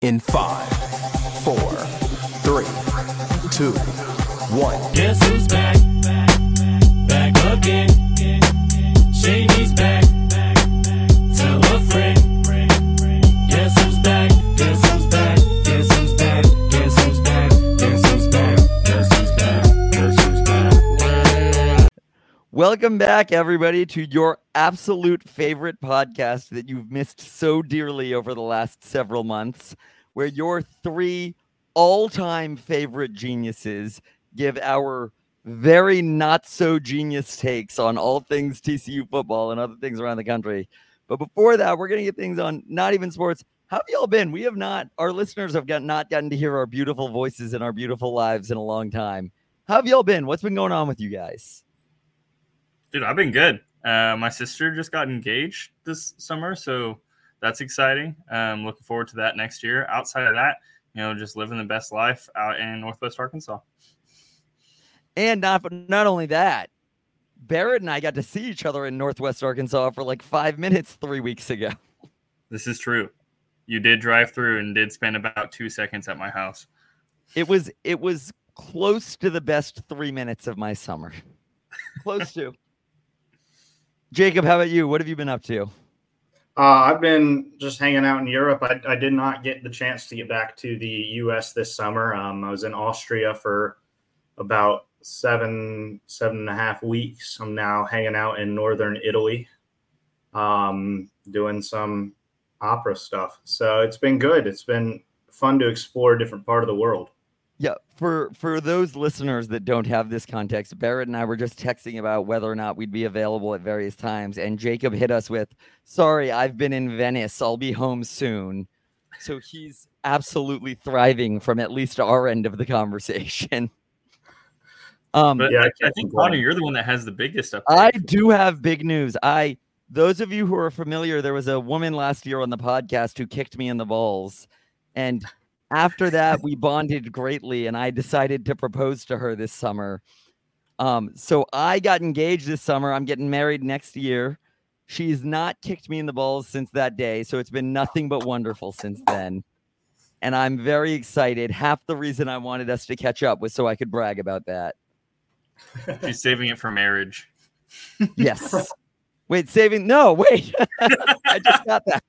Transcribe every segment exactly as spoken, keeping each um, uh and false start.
in five, four, three, two, one. Guess who's back? Back again. Shady's back. Tell a friend. Guess who's back? Guess who's back? Guess who's back? Guess who's back? Guess who's back? Guess who's back? Guess who's back? Welcome back, everybody, to your absolute favorite podcast that you've missed so dearly over the last several months, where your three all-time favorite geniuses give our very not-so-genius takes on all things T C U football and other things around the country. But before that, we're going to get things on Not Even Sports. How have y'all been? We have not, our listeners have got, not gotten to hear our beautiful voices and our beautiful lives in a long time. How have y'all been? What's been going on with you guys? Dude, I've been good. Uh, my sister just got engaged this summer, so that's exciting. Um, looking forward to that next year. Outside of that, you know, just living the best life out in Northwest Arkansas. And not not only that, Barrett and I got to see each other in Northwest Arkansas for like five minutes three weeks ago. This is true. You did drive through and did spend about two seconds at my house. It was it was close to the best three minutes of my summer. Close to. Jacob, how about you? What have you been up to? Uh, I've been just hanging out in Europe. I, I did not get the chance to get back to the U S this summer. Um, I was in Austria for about seven, seven and a half weeks. I'm now hanging out in northern Italy, um, doing some opera stuff. So it's been good. It's been fun to explore a different part of the world. Yeah, for for those listeners that don't have this context, Barrett and I were just texting about whether or not we'd be available at various times, and Jacob hit us with, sorry, I've been in Venice. I'll be home soon. So he's absolutely thriving from at least our end of the conversation. Um, But yeah, I I, I can't think, complain. Connor, you're the one that has the biggest update. I do have big news. I those of you who are familiar, there was a woman last year on the podcast who kicked me in the balls, and after that, we bonded greatly, and I decided to propose to her this summer. Um, so I got engaged this summer. I'm getting married next year. She's not kicked me in the balls since that day, so it's been nothing but wonderful since then. And I'm very excited. Half the reason I wanted us to catch up was so I could brag about that. She's saving it for marriage. Yes. Wait, saving? No, wait. I just got that.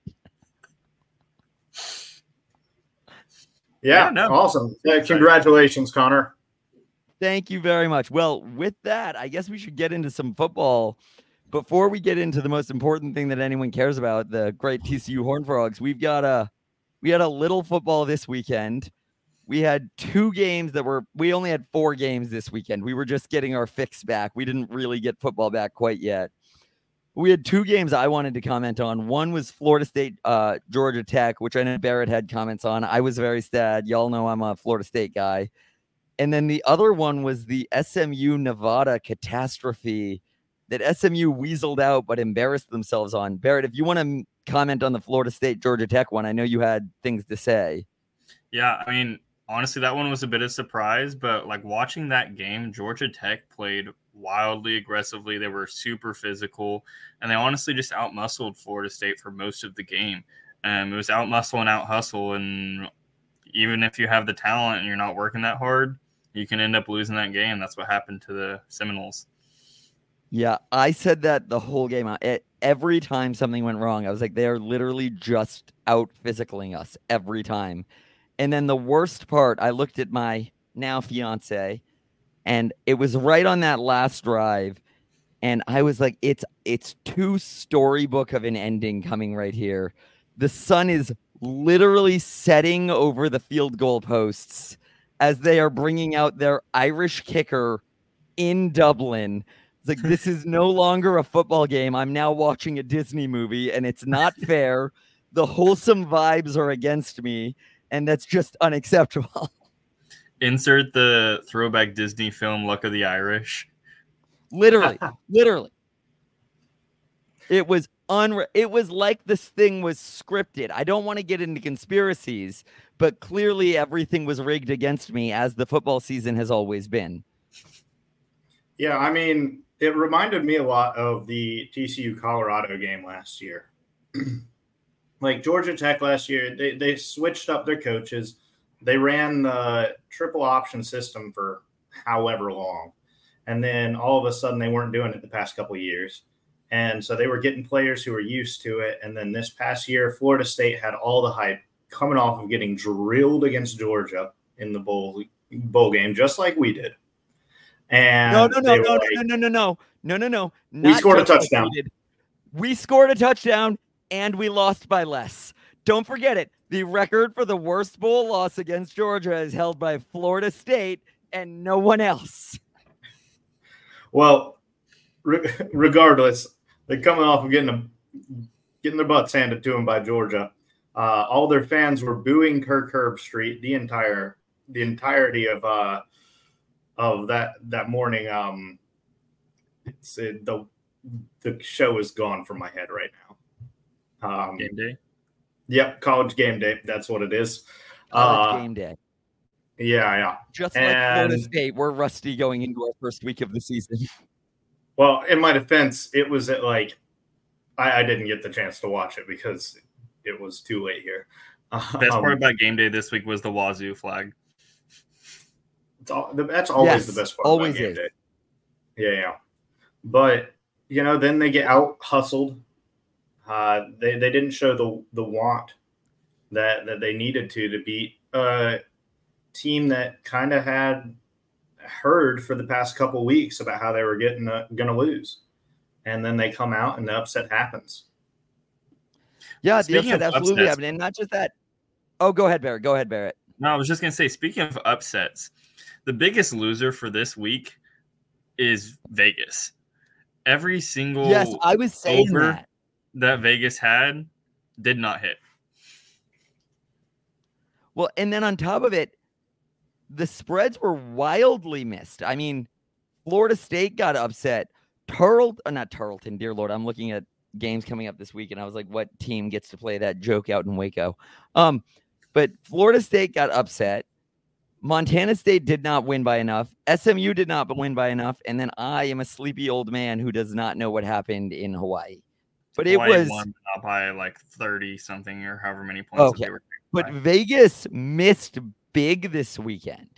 Yeah, Yeah, no. awesome. Yeah, congratulations, Connor. Thank you very much. Well, with that, I guess we should get into some football. Before we get into the most important thing that anyone cares about, the great T C U Horned Frogs, we've got a we had a little football this weekend. We had two games that were we only had four games this weekend. We were just getting our fix back. We didn't really get football back quite yet. We had two games I wanted to comment on. One was Florida State, uh, Georgia Tech, which I know Barrett had comments on. I was very sad. Y'all know I'm a Florida State guy. And then the other one was the S M U Nevada catastrophe that S M U weaseled out but embarrassed themselves on. Barrett, if you want to comment on the Florida State, Georgia Tech one, I know you had things to say. Yeah, I mean, honestly, that one was a bit of a surprise, but like watching that game, Georgia Tech played wildly aggressively. They were super physical, and they honestly just outmuscled Florida State for most of the game. Um, it was outmuscle and out-hustle, and even if you have the talent and you're not working that hard, you can end up losing that game. That's what happened to the Seminoles. Yeah, I said that the whole game. It, every time something went wrong, I was like, they are literally just out-physicaling us every time. And then the worst part, I looked at my now fiance, and it was right on that last drive. And I was like, it's it's too storybook of an ending coming right here. The sun is literally setting over the field goal posts as they are bringing out their Irish kicker in Dublin. It's like, this is no longer a football game. I'm now watching a Disney movie, and it's not fair. The wholesome vibes are against me, and that's just unacceptable. Insert the throwback Disney film Luck of the Irish. Literally, literally. It was unre- It was like this thing was scripted. I don't want to get into conspiracies, but clearly everything was rigged against me, as the football season has always been. Yeah, I mean, it reminded me a lot of the T C U Colorado game last year. Like Georgia Tech last year, they, they switched up their coaches. They ran the triple option system for however long. And then all of a sudden they weren't doing it the past couple of years. And so they were getting players who were used to it. And then this past year, Florida State had all the hype coming off of getting drilled against Georgia in the bowl bowl game, just like we did. And no, no, no, they were no, like, no, no, no, no, no, no, no. We Not scored a just like touchdown. we did. We scored a touchdown and we lost by less. Don't forget it. The record for the worst bowl loss against Georgia is held by Florida State and no one else. Well, re- regardless, they're coming off of getting a, getting their butts handed to them by Georgia. Uh, all their fans were booing Kirk Herbstreit the entire the entirety of uh, of that that morning. Um, it's it, the the show is gone from my head right now. Um, Game day. Yep, college game day. That's what it is. College Uh, game day. Yeah, yeah. Just like Florida and- State, we're rusty going into our first week of the season. Well, in my defense, it was at like I, I didn't get the chance to watch it because it was too late here. Best Um, part about game day this week was the Wazoo flag. it's all, that's always Yes, the best part. always about game is. day. Yeah, yeah. But you know, then they get out hustled. Uh, they they didn't show the the want that that they needed to to beat a team that kind of had heard for the past couple weeks about how they were getting uh, going to lose, and then they come out and the upset happens. Yeah, the Speaking upset of absolutely upsets- happened. And not just that. Oh, go ahead, Barrett. Go ahead, Barrett. No, I was just gonna say, speaking of upsets, the biggest loser for this week is Vegas. Every single Yes, I was saying over that. that Vegas had did not hit. Well, and then on top of it, the spreads were wildly missed. I mean, Florida State got upset. Tarleton, uh, not Tarleton, dear Lord. I'm looking at games coming up this week, and I was like, what team gets to play that joke out in Waco? Um, but Florida State got upset. Montana State did not win by enough. S M U did not win by enough. And then I am a sleepy old man who does not know what happened in Hawaii. But it Hawaii was won not by like thirty something or however many points. that Okay. They were But by. Vegas missed big this weekend.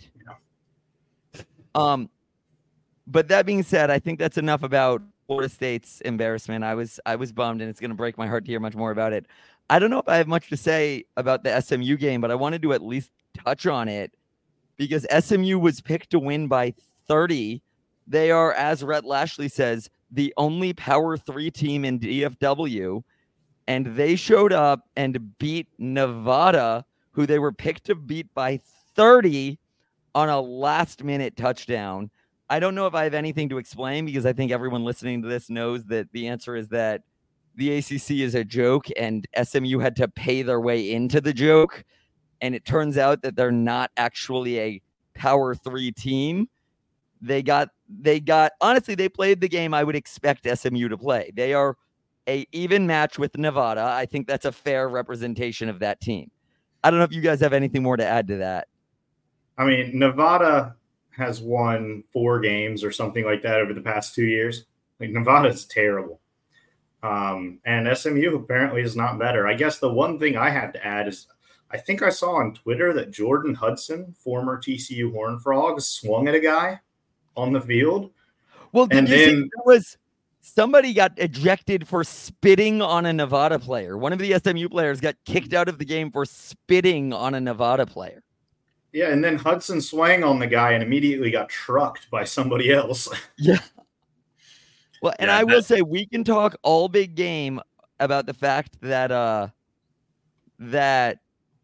Um, but that being said, I think that's enough about Florida State's embarrassment. I was I was bummed, and it's going to break my heart to hear much more about it. I don't know if I have much to say about the S M U game, but I wanted to at least touch on it because S M U was picked to win by thirty. They are, as Rhett Lashley says, the only Power Three team in D F W. And they showed up and beat Nevada, who they were picked to beat by thirty on a last minute touchdown. I don't know if I have anything to explain because I think everyone listening to this knows that the answer is that the A C C is a joke and S M U had to pay their way into the joke. And it turns out that they're not actually a Power Three team. They got, they got, honestly, they played the game I would expect S M U to play. They are a even match with Nevada. I think that's a fair representation of that team. I don't know if you guys have anything more to add to that. I mean, Nevada has won four games or something like that over the past two years. Like Nevada is terrible. Um, and S M U apparently is not better. I guess the one thing I have to add is I think I saw on Twitter that Jordan Hudson, former T C U Horned Frogs, swung at a guy on the field. Well, did And you see then- there was somebody got ejected for spitting on a Nevada player? One of the S M U players got kicked out of the game for spitting on a Nevada player. Yeah, and then Hudson swang on the guy and immediately got trucked by somebody else. Yeah. Well, and Yeah, I will that- say we can talk all big game about the fact that uh that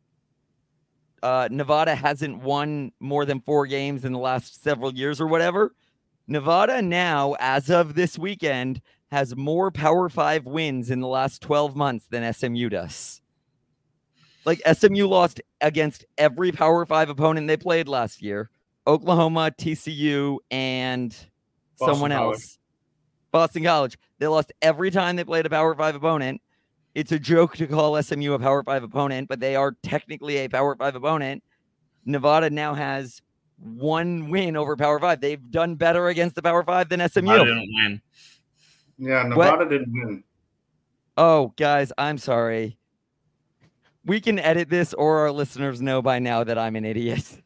uh Nevada hasn't won more than four games in the last several years or whatever. Nevada now, as of this weekend, has more Power Five wins in the last twelve months than S M U does. Like S M U lost against every Power Five opponent they played last year. Oklahoma, T C U, and Boston someone College. else. Boston College. They lost every time they played a Power Five opponent. It's a joke to call S M U a Power Five opponent, but they are technically a Power Five opponent. Nevada now has one win over Power Five. They've done better against the Power Five than S M U. I didn't win. Yeah, Nevada didn't win. Oh, guys, I'm sorry. We can edit this, or our listeners know by now that I'm an idiot.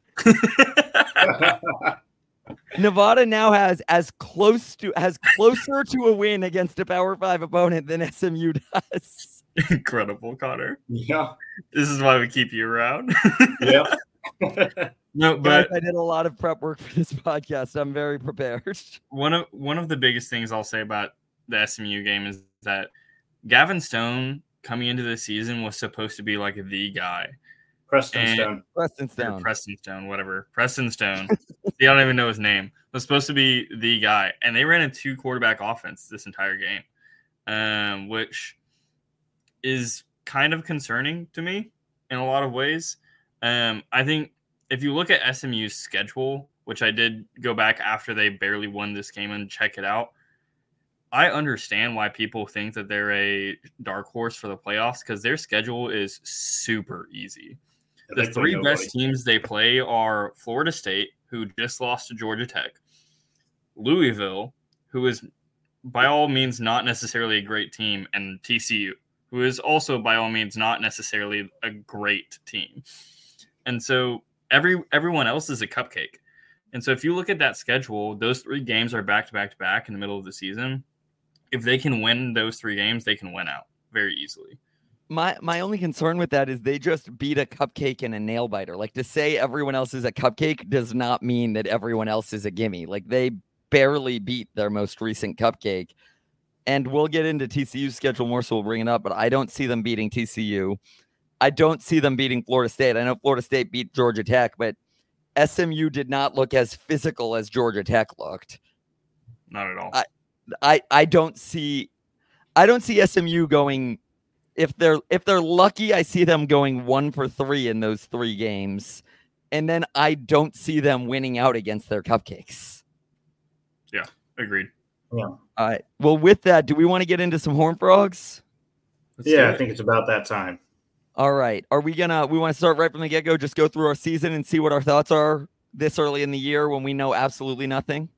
Nevada now has as close to has closer to a win against a Power Five opponent than S M U does. Incredible, Connor. Yeah. This is why we keep you around. Yep. No, Guys, but I did a lot of prep work for this podcast. I'm very prepared. one of one of the biggest things I'll say about the S M U game is that Gavin Stone coming into the season was supposed to be like the guy. Preston And- Stone. Preston Or Stone. Preston Stone, whatever. Preston Stone. See, I don't even know his name. Was supposed to be the guy, and they ran a two quarterback offense this entire game, um, which is kind of concerning to me in a lot of ways. Um, I think if you look at S M U's schedule, which I did go back after they barely won this game and check it out, I understand why people think that they're a dark horse for the playoffs because their schedule is super easy. The They three play best nobody. teams they play are Florida State, who just lost to Georgia Tech, Louisville, who is by all means not necessarily a great team, and T C U, who is also by all means not necessarily a great team. And so every everyone else is a cupcake. And so if you look at that schedule, those three games are back to back to back in the middle of the season. If they can win those three games, they can win out very easily. My my only concern with that is they just beat a cupcake and a nail biter. Like, to say everyone else is a cupcake does not mean that everyone else is a gimme. Like, they barely beat their most recent cupcake. And we'll get into T C U's schedule more, so we'll bring it up, but I don't see them beating T C U. I don't see them beating Florida State. I know Florida State beat Georgia Tech, but S M U did not look as physical as Georgia Tech looked. Not at all. I- I, I don't see I don't see S M U going if they're if they're lucky, I see them going one for three in those three games. And then I don't see them winning out against their cupcakes. Agreed. All right. Well, with that, do we want to get into some Horned Frogs? Let's do Yeah, I it. think it's about that time. All right. Are we gonna we want to start right from the get-go, just go through our season and see what our thoughts are this early in the year when we know absolutely nothing?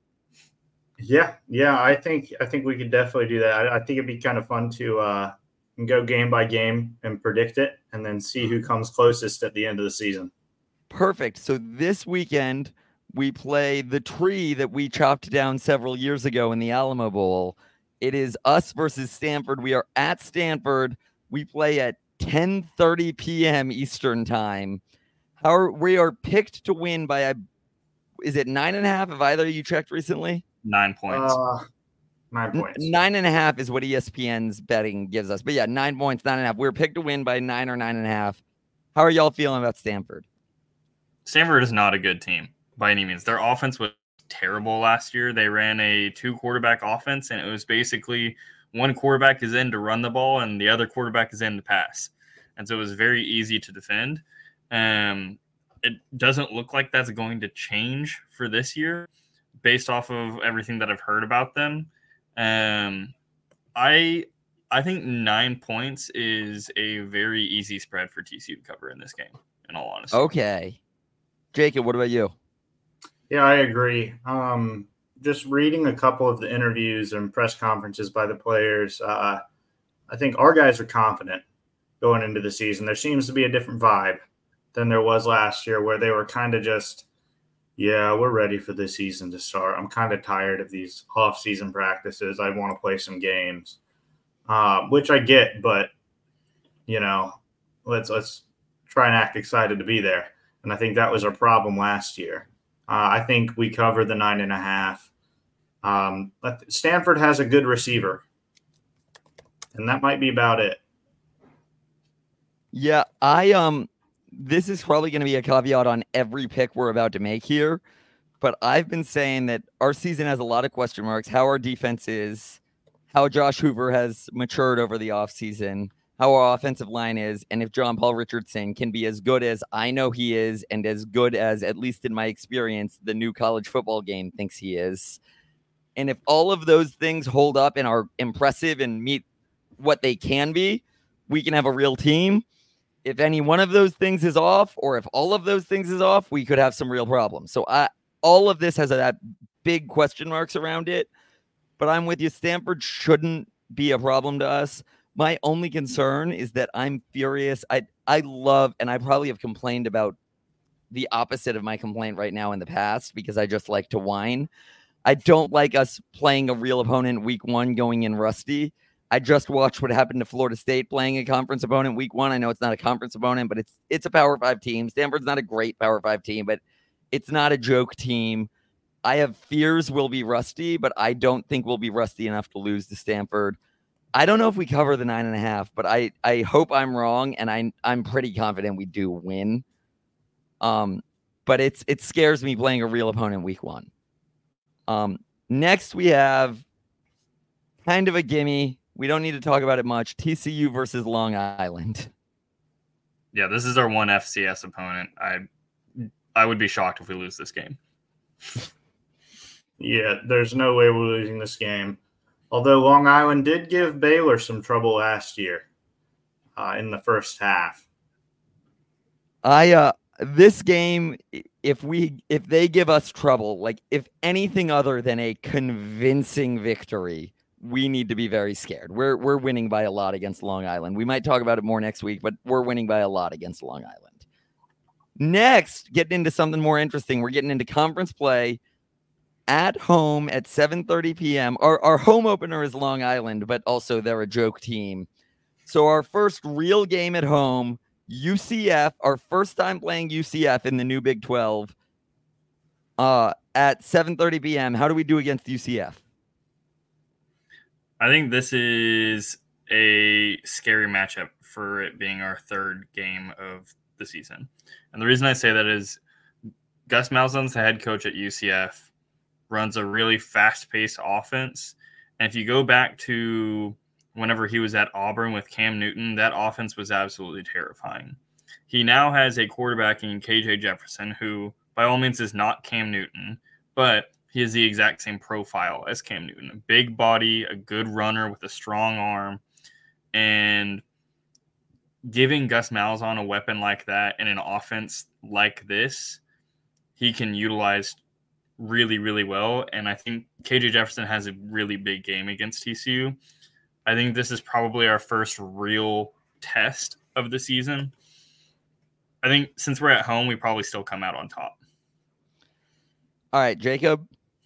Yeah, yeah, I think I think we could definitely do that. I, I think it'd be kind of fun to uh, go game by game and predict it, and then see who comes closest at the end of the season. Perfect. So this weekend we play the tree that we chopped down several years ago in the Alamo Bowl. It is us versus Stanford. We are at Stanford. We play at ten thirty p.m. Eastern time. How are, we are picked to win by a, is it nine and a half? Have either of you checked recently? Nine points. Uh, nine N- points. Nine and a half is what E S P N's betting gives us. But yeah, nine points, nine and a half. We were picked to win by nine or nine and a half. How are y'all feeling about Stanford? Stanford is not a good team by any means. Their offense was terrible last year. They ran a two quarterback offense, and it was basically one quarterback is in to run the ball and the other quarterback is in to pass. And so it was very easy to defend. Um, it doesn't look like that's going to change for this year based off of everything that I've heard about them. Um, I I think nine points is a very easy spread for T C U to cover in this game, in all honesty. Okay. Jacob, what about you? Yeah, I agree. Um, just reading a couple of the interviews and press conferences by the players, uh, I think our guys are confident going into the season. There seems to be a different vibe than there was last year, where they were kind of just, yeah, we're ready for this season to start. I'm kind of tired of these off-season practices. I want to play some games, uh, which I get, but you know, let's let's try and act excited to be there. And I think that was our problem last year. Uh, I think we covered the nine and a half. Um, but Stanford has a good receiver, and that might be about it. Yeah, I um this is probably going to be a caveat on every pick we're about to make here, but I've been saying that our season has a lot of question marks, how our defense is, how Josh Hoover has matured over the offseason, how our offensive line is, and if John Paul Richardson can be as good as I know he is and as good as, at least in my experience, the new college football game thinks he is. And if all of those things hold up and are impressive and meet what they can be, we can have a real team. If any one of those things is off, or if all of those things is off, we could have some real problems. So I, all of this has a, that big question marks around it. But I'm with you. Stanford shouldn't be a problem to us. My only concern is that I'm furious. I I love, and I probably have complained about the opposite of my complaint right now in the past because I just like to whine. I don't like us playing a real opponent week one going in rusty. I just watched what happened to Florida State playing a conference opponent week one. I know it's not a conference opponent, but it's it's a Power Five team. Stanford's not a great Power Five team, but it's not a joke team. I have fears we'll be rusty, but I don't think we'll be rusty enough to lose to Stanford. I don't know if we cover the nine and a half, but I, I hope I'm wrong, and I I'm pretty confident we do win. Um, but it's it scares me playing a real opponent week one. Um, next we have kind of a gimme. We don't need to talk about it much. T C U versus Long Island. Yeah, this is our one F C S opponent. I I would be shocked if we lose this game. Yeah, there's no way we're losing this game. Although Long Island did give Baylor some trouble last year uh, in the first half. I uh this game, if we if they give us trouble, like if anything other than a convincing victory, we need to be very scared. We're we're winning by a lot against Long Island. We might talk about it more next week, but we're winning by a lot against Long Island. Next, getting into something more interesting. We're getting into conference play at home at seven thirty p.m. Our our home opener is Long Island, but also they're a joke team. So our first real game at home, U C F, our first time playing U C F in the new Big twelve uh, at seven thirty p.m. How do we do against U C F? I think this is a scary matchup for it being our third game of the season. And the reason I say that is Gus Malzahn's the head coach at U C F, runs a really fast-paced offense. And if you go back to whenever he was at Auburn with Cam Newton, that offense was absolutely terrifying. He now has a quarterback in K J Jefferson, who by all means is not Cam Newton, but he is the exact same profile as Cam Newton. A big body, a good runner with a strong arm, and giving Gus Malzahn a weapon like that in an offense like this, he can utilize really, really well. And I think K J Jefferson has a really big game against T C U. I think this is probably our first real test of the season. I think since we're at home, we probably still come out on top. All right, Jacob.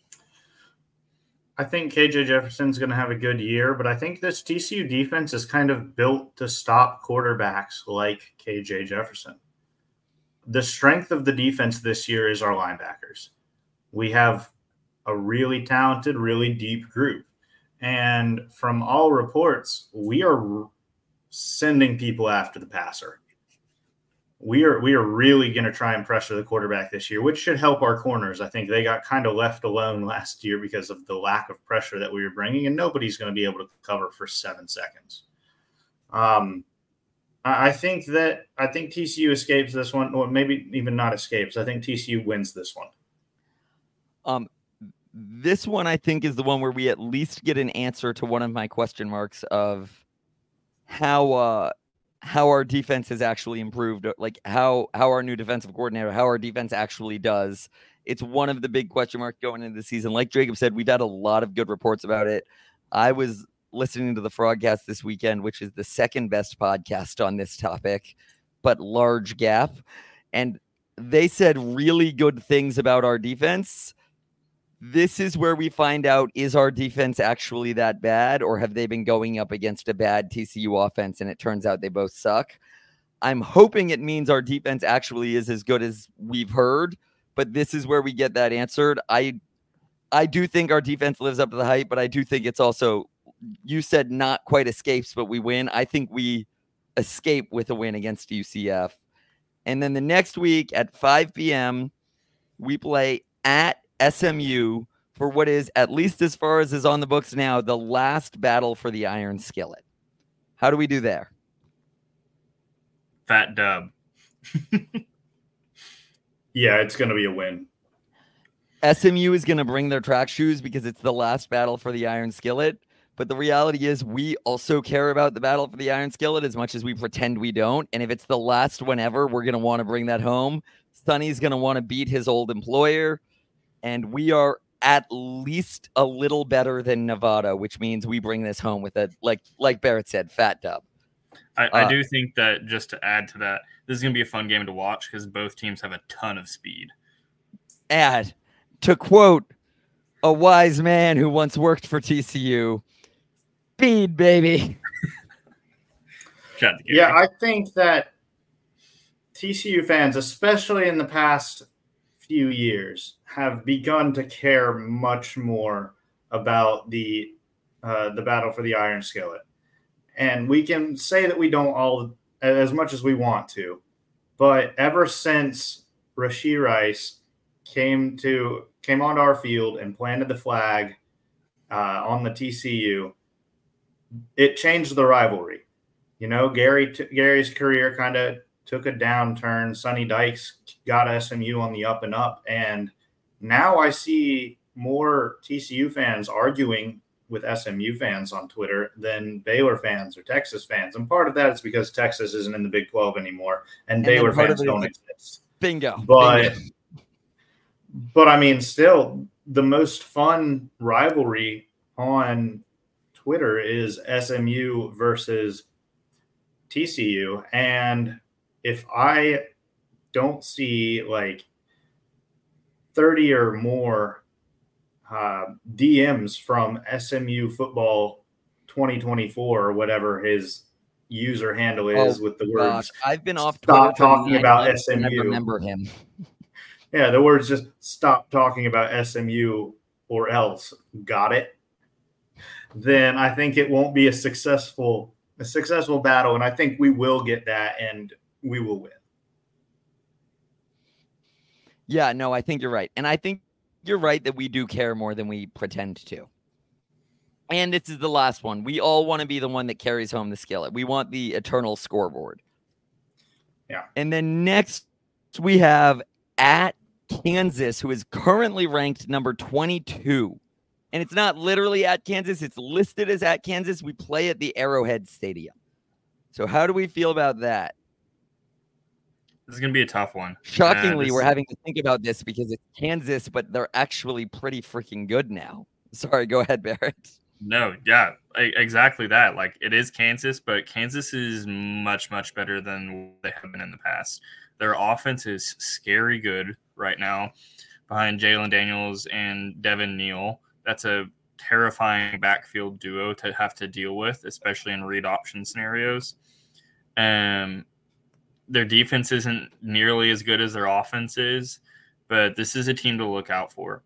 I think K J Jefferson's going to have a good year, but I think this T C U defense is kind of built to stop quarterbacks like K J Jefferson. The strength of the defense this year is our linebackers. We have a really talented, really deep group. And from all reports, we are sending people after the passer. We are we are really going to try and pressure the quarterback this year, which should help our corners. I think they got kind of left alone last year because of the lack of pressure that we were bringing, and nobody's going to be able to cover for seven seconds. Um, I think that I think T C U escapes this one, or maybe even not escapes. I think T C U wins this one. Um, this one I think is the one where we at least get an answer to one of my question marks of how uh, how our defense has actually improved, like how how our new defensive coordinator, how our defense actually does. It's one of the big question marks going into the season. Like Jacob said, we've had a lot of good reports about it. I was listening to the Frogcast this weekend, which is the second best podcast on this topic, but large gap. And they said really good things about our defense. This is where we find out, is our defense actually that bad, or have they been going up against a bad T C U offense and it turns out they both suck? I'm hoping it means our defense actually is as good as we've heard, but this is where we get that answered. I I do think our defense lives up to the hype, but I do think it's also, you said not quite escapes, but we win. I think we escape with a win against U C F. And then the next week at five p.m., we play at S M U for what is, at least as far as is on the books now, the last battle for the Iron Skillet. How do we do there? Fat dub. Yeah, it's going to be a win. S M U is going to bring their track shoes because it's the last battle for the Iron Skillet. But the reality is we also care about the battle for the Iron Skillet as much as we pretend we don't. And if it's the last one ever, we're going to want to bring that home. Sonny's going to want to beat his old employer. And we are at least a little better than Nevada, which means we bring this home with a, like like Barrett said, fat dub. I, I Uh, do think that, just to add to that, this is going to be a fun game to watch because both teams have a ton of speed. And to quote a wise man who once worked for T C U, speed, baby. Shout out to Gary. Yeah, I think that T C U fans, especially in the past few years, have begun to care much more about the uh, the battle for the Iron Skillet. And we can say that we don't all as much as we want to, but ever since Rashee Rice came to came onto our field and planted the flag uh, on the T C U, it changed the rivalry. You know, Gary t- Gary's career kind of took a downturn. Sonny Dykes got S M U on the up and up, and now I see more T C U fans arguing with S M U fans on Twitter than Baylor fans or Texas fans. And part of that is because Texas isn't in the Big twelve anymore, and, And Baylor then part fans of it is- don't exist. Bingo. But Bingo. but I mean, still, the most fun rivalry on Twitter is S M U versus T C U. And if I don't see like thirty or more uh, D Ms from S M U football twenty twenty-four or whatever his user handle is Oh, with the Gosh, words, I've been off stop Twitter for talking nine about months and I S M U. remember him. yeah, the words just stop talking about S M U or else, got it? Then I think it won't be a successful a successful battle, and I think we will get that, and we will win. Yeah, no, I think you're right. And I think you're right that we do care more than we pretend to. And this is the last one. We all want to be the one that carries home the skillet. We want the eternal scoreboard. Yeah. And then next we have at Kansas, who is currently ranked number twenty-two. And it's not literally at Kansas. It's listed as at Kansas. We play at the Arrowhead Stadium. So how do we feel about that? This is going to be a tough one. Shockingly, Uh, this- we're having to think about this because it's Kansas, but they're actually pretty freaking good now. Sorry, go ahead, Barrett. No, yeah, e- exactly that. Like, it is Kansas, but Kansas is much, much better than they have been in the past. Their offense is scary good right now behind Jalen Daniels and Devin Neal. That's a terrifying backfield duo to have to deal with, especially in read option scenarios. Um, their defense isn't nearly as good as their offense is, but this is a team to look out for.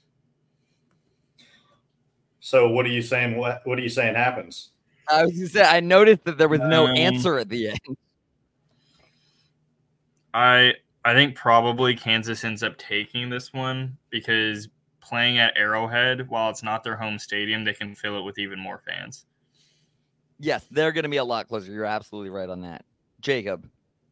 So what are you saying? What What are you saying happens? I was gonna say I noticed that there was no Um, answer at the end. I I think probably Kansas ends up taking this one because playing at Arrowhead, while it's not their home stadium, they can fill it with even more fans. Yes, they're going to be a lot closer. You're absolutely right on that. Jacob.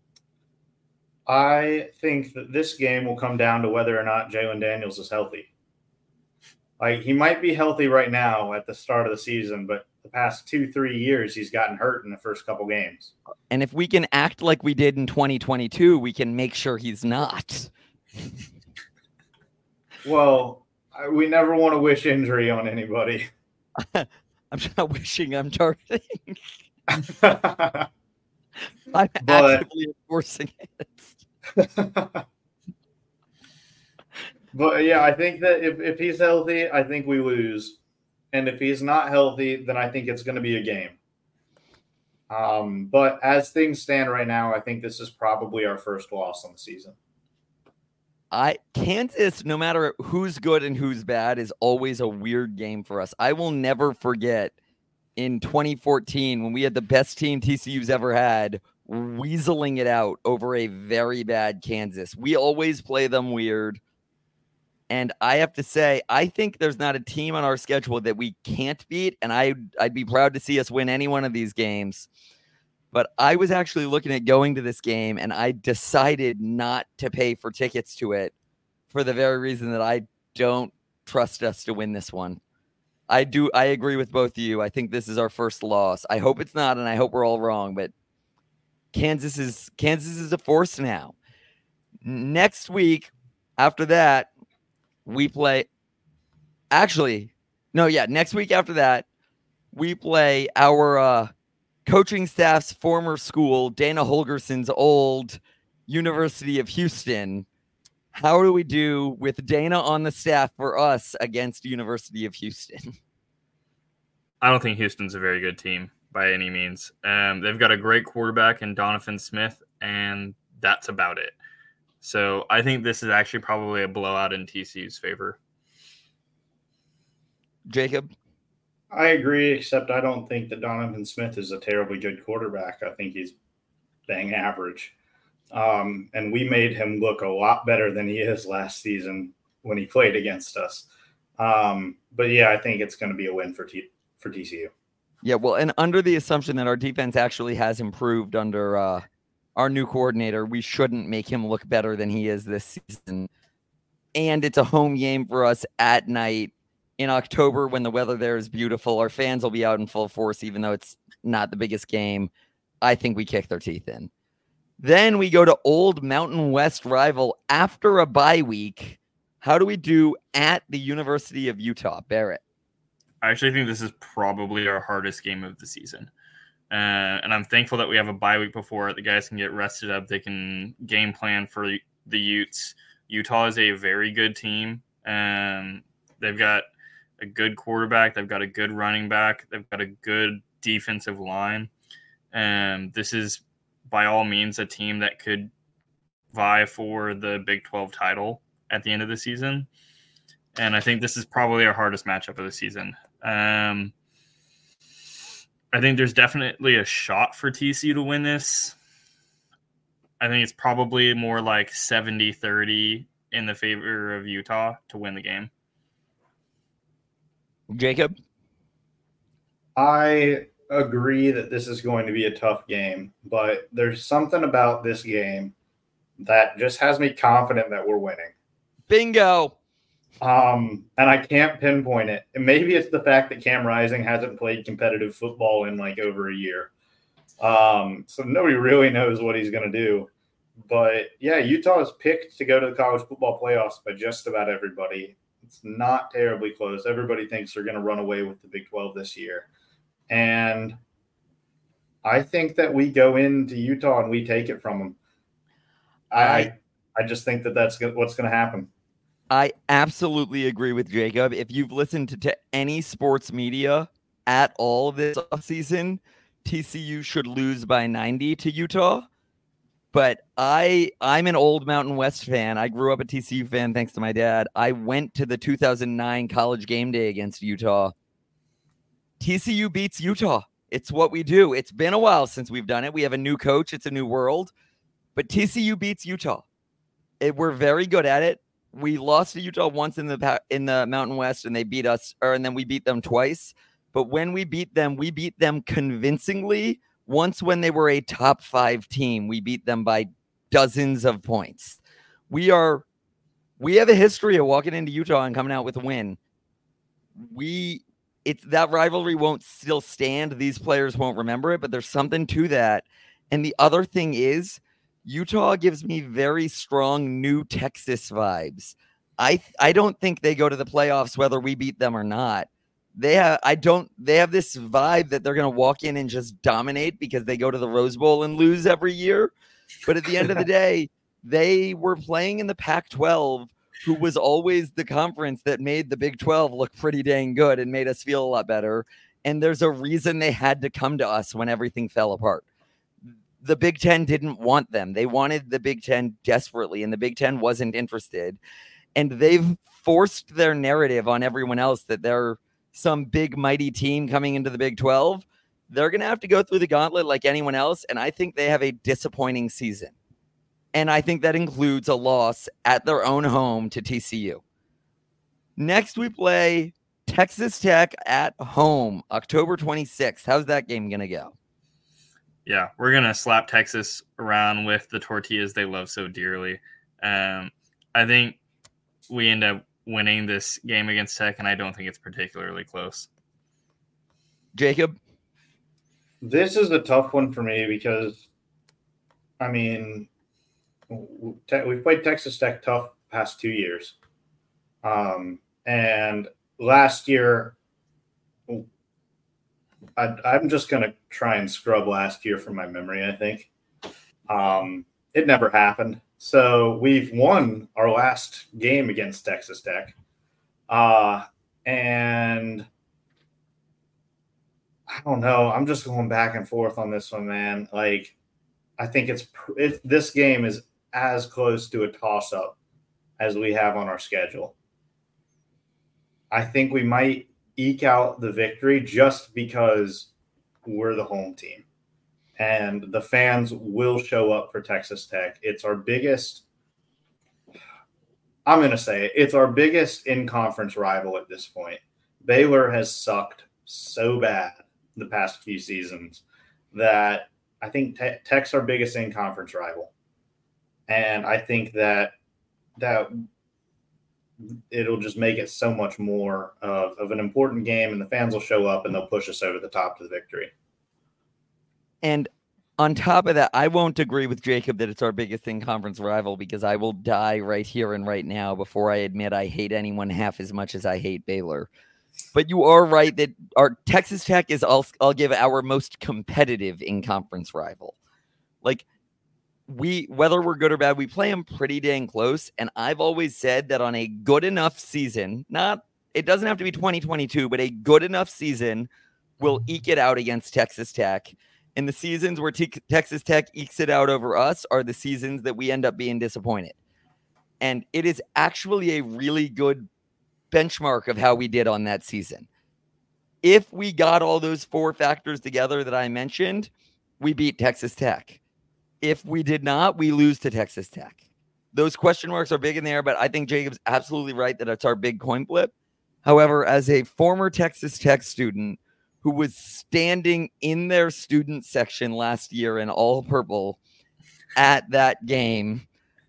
I think that this game will come down to whether or not Jalen Daniels is healthy. Like, he might be healthy right now at the start of the season, but the past two, three years, he's gotten hurt in the first couple games. And if we can act like we did in twenty twenty-two, we can make sure he's not. Well, I- we never want to wish injury on anybody. I'm not wishing I'm targeting. I'm But- actively enforcing it. But yeah, I think that if, if he's healthy, I think we lose. And if he's not healthy, then I think it's going to be a game. Um, but as things stand right now, I think this is probably our first loss on the season. I Kansas, no matter who's good and who's bad, is always a weird game for us. I will never forget in twenty fourteen when we had the best team T C U's ever had, weaseling it out over a very bad Kansas. We always play them weird. And I have to say, I think there's not a team on our schedule that we can't beat, and I, I'd be proud to see us win any one of these games. But I was actually looking at going to this game, and I decided not to pay for tickets to it for the very reason that I don't trust us to win this one. I do. I agree with both of you. I think this is our first loss. I hope it's not, and I hope we're all wrong, but Kansas is Kansas is a force now. Next week, after that, we play actually, no, yeah, next week after that, we play our uh, coaching staff's former school, Dana Holgerson's old University of Houston. How do we do with Dana on the staff for us against University of Houston? I don't think Houston's a very good team by any means. Um, they've got a great quarterback in Donovan Smith, and that's about it. So I think this is actually probably a blowout in T C U's favor. Jacob? I agree, except I don't think that Donovan Smith is a terribly good quarterback. I think he's bang average. Um, and we made him look a lot better than he is last season when he played against us. Um, but, yeah, I think it's going to be a win for T- for T C U. Yeah, well, and under the assumption that our defense actually has improved under uh, our new coordinator, we shouldn't make him look better than he is this season. And it's a home game for us at night in October when the weather there is beautiful. Our fans will be out in full force, even though it's not the biggest game. I think we kick their teeth in. Then we go to Old Mountain West rival after a bye week. How do we do at the University of Utah? Barrett? I actually think this is probably our hardest game of the season. Uh, and I'm thankful that we have a bye week before it. The guys can get rested up. They can game plan for the Utes. Utah is a very good team. Um, they've got a good quarterback. They've got a good running back. They've got a good defensive line. And this is, by all means, a team that could vie for the Big twelve title at the end of the season. And I think this is probably our hardest matchup of the season. Um, I think there's definitely a shot for T C U to win this. I think it's probably more like seventy thirty in the favor of Utah to win the game. Jacob? I agree that this is going to be a tough game, but there's something about this game that just has me confident that we're winning. Bingo. Um, and I can't pinpoint it. And maybe it's the fact that Cam Rising hasn't played competitive football in like over a year. Um, so nobody really knows what he's going to do. But yeah, Utah is picked to go to the college football playoffs by just about everybody. It's not terribly close. Everybody thinks they're going to run away with the Big twelve this year. And I think that we go into Utah and we take it from them. I I just think that that's what's going to happen. I absolutely agree with Jacob. If you've listened to, to any sports media at all this offseason, T C U should lose by ninety to Utah. But I, I'm an Old Mountain West fan. I grew up a T C U fan thanks to my dad. I went to the two thousand nine college game day against Utah. T C U beats Utah. It's what we do. It's been a while since we've done it. We have a new coach. It's a new world. But T C U beats Utah. It, we're very good at it. We lost to Utah once in the in the Mountain West, and they beat us, or and then we beat them twice. But when we beat them, we beat them convincingly. Once when they were a top five team, we beat them by dozens of points. We are, we have a history of walking into Utah and coming out with a win. We, it's that rivalry won't still stand. These players won't remember it, but there's something to that. And the other thing is, Utah gives me very strong new Texas vibes. I I don't think they go to the playoffs whether we beat them or not. They have I don't they have this vibe that they're going to walk in and just dominate because they go to the Rose Bowl and lose every year. But at the end of the day, they were playing in the Pac twelve, who was always the conference that made the Big twelve look pretty dang good and made us feel a lot better. And there's a reason they had to come to us when everything fell apart. The Big Ten didn't want them. They wanted the Big Ten desperately, and the Big Ten wasn't interested. And they've forced their narrative on everyone else that they're some big, mighty team coming into the Big twelve. They're going to have to go through the gauntlet like anyone else, and I think they have a disappointing season. And I think that includes a loss at their own home to T C U. Next, we play Texas Tech at home, October twenty-sixth. How's that game going to go? Yeah, we're going to slap Texas around with the tortillas they love so dearly. Um, I think we end up winning this game against Tech, and I don't think it's particularly close. Jacob? This is a tough one for me because, I mean, we've played Texas Tech tough past two years. Um, and last year, I, I'm just going to try and scrub last year from my memory, I think. Um, it never happened. So we've won our last game against Texas Tech. Uh, and I don't know. I'm just going back and forth on this one, man. Like, I think it's it, this game is as close to a toss-up as we have on our schedule. I think we might eke out the victory just because we're the home team. And the fans will show up for Texas Tech. It's our biggest – I'm going to say it. It's our biggest in-conference rival at this point. Baylor has sucked so bad the past few seasons that I think te- Tech's our biggest in-conference rival. And I think that that it'll just make it so much more of, of an important game, and the fans will show up and they'll push us over the top to the victory. And on top of that, I won't agree with Jacob that it's our biggest in-conference rival, because I will die right here and right now before I admit I hate anyone half as much as I hate Baylor. But you are right that our Texas Tech is, I'll, I'll give our most competitive in-conference rival. Like, we, whether we're good or bad, we play them pretty dang close. And I've always said that on a good enough season, not, it doesn't have to be twenty twenty-two, but a good enough season will eke it out against Texas Tech. And the seasons where T- Texas Tech ekes it out over us are the seasons that we end up being disappointed. And it is actually a really good benchmark of how we did on that season. If we got all those four factors together that I mentioned, we beat Texas Tech. If we did not, we lose to Texas Tech. Those question marks are big in there, but I think Jacob's absolutely right that it's our big coin flip. However, as a former Texas Tech student who was standing in their student section last year in all purple at that game,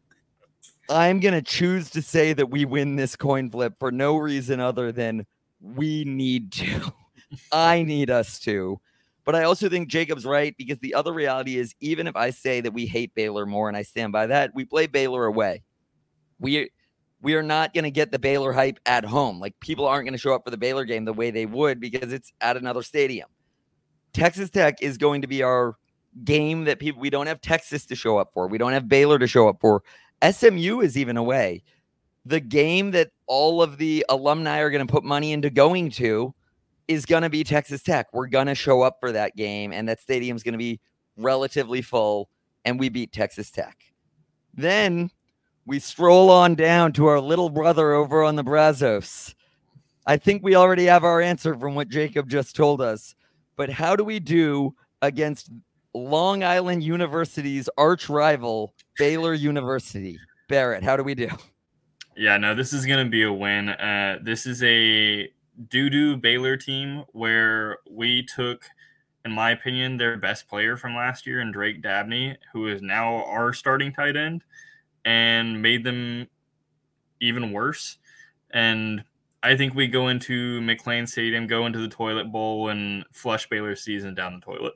I'm going to choose to say that we win this coin flip for no reason other than we need to. I need us to. But I also think Jacob's right, because the other reality is, even if I say that we hate Baylor more, and I stand by that, we play Baylor away. We, we are not going to get the Baylor hype at home. Like, people aren't going to show up for the Baylor game the way they would because it's at another stadium. Texas Tech is going to be our game that people, we don't have Texas to show up for. We don't have Baylor to show up for. S M U is even away. The game that all of the alumni are going to put money into going to is going to be Texas Tech. We're going to show up for that game, and that stadium's going to be relatively full, and we beat Texas Tech. Then we stroll on down to our little brother over on the Brazos. I think we already have our answer from what Jacob just told us, but how do we do against Long Island University's arch rival, Baylor University? Barrett, how do we do? Yeah, no, this is going to be a win. Uh, this is a doo-doo Baylor team where we took, in my opinion, their best player from last year in Drake Dabney, who is now our starting tight end, and made them even worse. And I think we go into McLean Stadium, go into the toilet bowl, and flush Baylor's season down the toilet.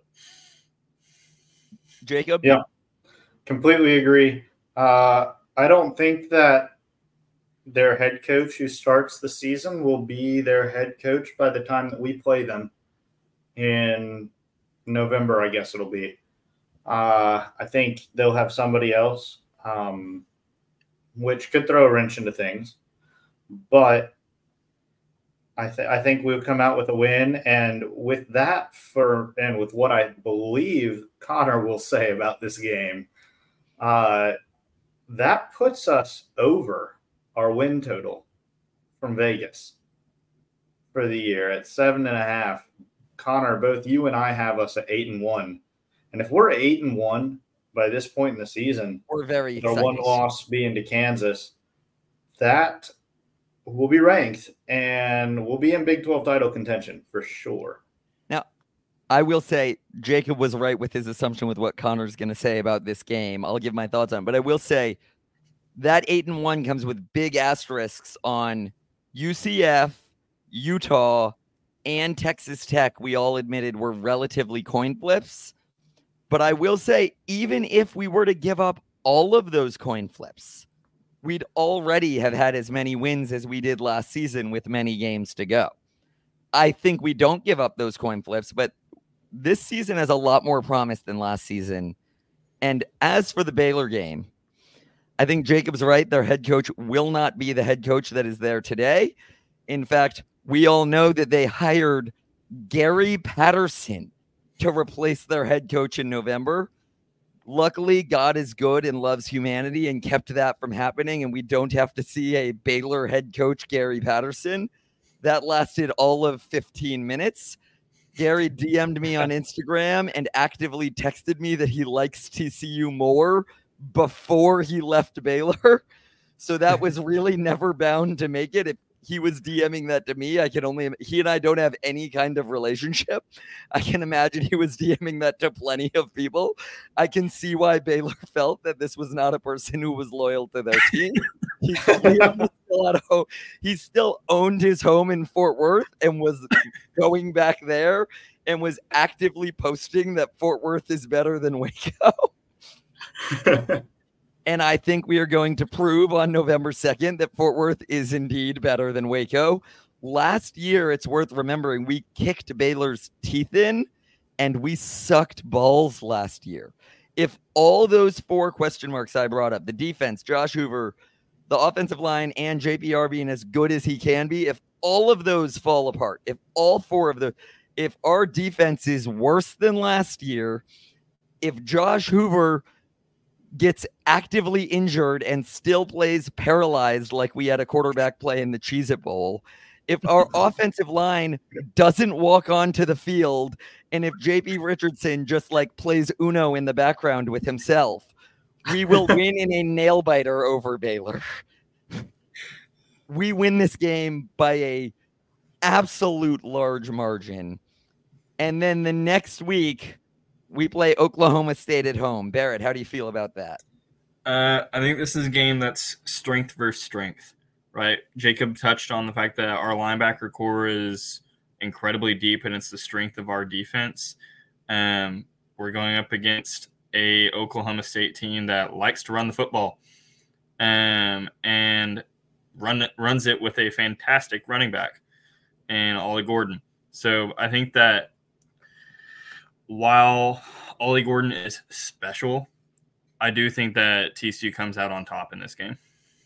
Jacob? Yeah, completely agree. Uh, I don't think that their head coach who starts the season will be their head coach by the time that we play them in November, I guess it'll be. Uh, I think they'll have somebody else, um, which could throw a wrench into things. But I, th- I think we'll come out with a win. And with that, for and with what I believe Connor will say about this game, uh, that puts us over our win total from Vegas for the year at seven and a half. Connor, both you and I have us at eight and one. And if we're eight and one by this point in the season, we're very our excited. one loss being to Kansas, that will be ranked and we'll be in Big twelve title contention for sure. Now, I will say Jacob was right with his assumption with what Connor's going to say about this game. I'll give my thoughts on it, but I will say that eight and one comes with big asterisks on U C F, Utah, and Texas Tech. We all admitted were relatively coin flips. But I will say, even if we were to give up all of those coin flips, we'd already have had as many wins as we did last season with many games to go. I think we don't give up those coin flips, but this season has a lot more promise than last season. And as for the Baylor game, I think Jacob's right. Their head coach will not be the head coach that is there today. In fact, we all know that they hired Gary Patterson to replace their head coach in November. Luckily, God is good and loves humanity and kept that from happening, and we don't have to see a Baylor head coach, Gary Patterson. That lasted all of fifteen minutes. Gary D M'd me on Instagram and actively texted me that he likes T C U more before he left Baylor. So that was really never bound to make it. If he was DMing that to me, I can only, he and I don't have any kind of relationship. I can imagine he was DMing that to plenty of people. I can see why Baylor felt that this was not a person who was loyal to their team. He still, had a, he still owned his home in Fort Worth and was going back there and was actively posting that Fort Worth is better than Waco. And I think we are going to prove on November second that Fort Worth is indeed better than Waco. Last year, it's worth remembering, we kicked Baylor's teeth in and we sucked balls last year. If all those four question marks I brought up, the defense, Josh Hoover, the offensive line, and J P R being as good as he can be, if all of those fall apart, if all four of the, if our defense is worse than last year, if Josh Hoover gets actively injured and still plays paralyzed like we had a quarterback play in the Cheez-It Bowl, if our offensive line doesn't walk onto the field, and if J P Richardson just like plays Uno in the background with himself, we will win in a nail biter over Baylor. We win this game by a absolute large margin. And then the next week, we play Oklahoma State at home. Barrett, how do you feel about that? Uh, I think this is a game that's strength versus strength, right? Jacob touched on the fact that our linebacker core is incredibly deep, and it's the strength of our defense. Um, we're going up against a Oklahoma State team that likes to run the football, um, and run runs it with a fantastic running back and Ollie Gordon. So I think that while Ollie Gordon is special, I do think that T C U comes out on top in this game.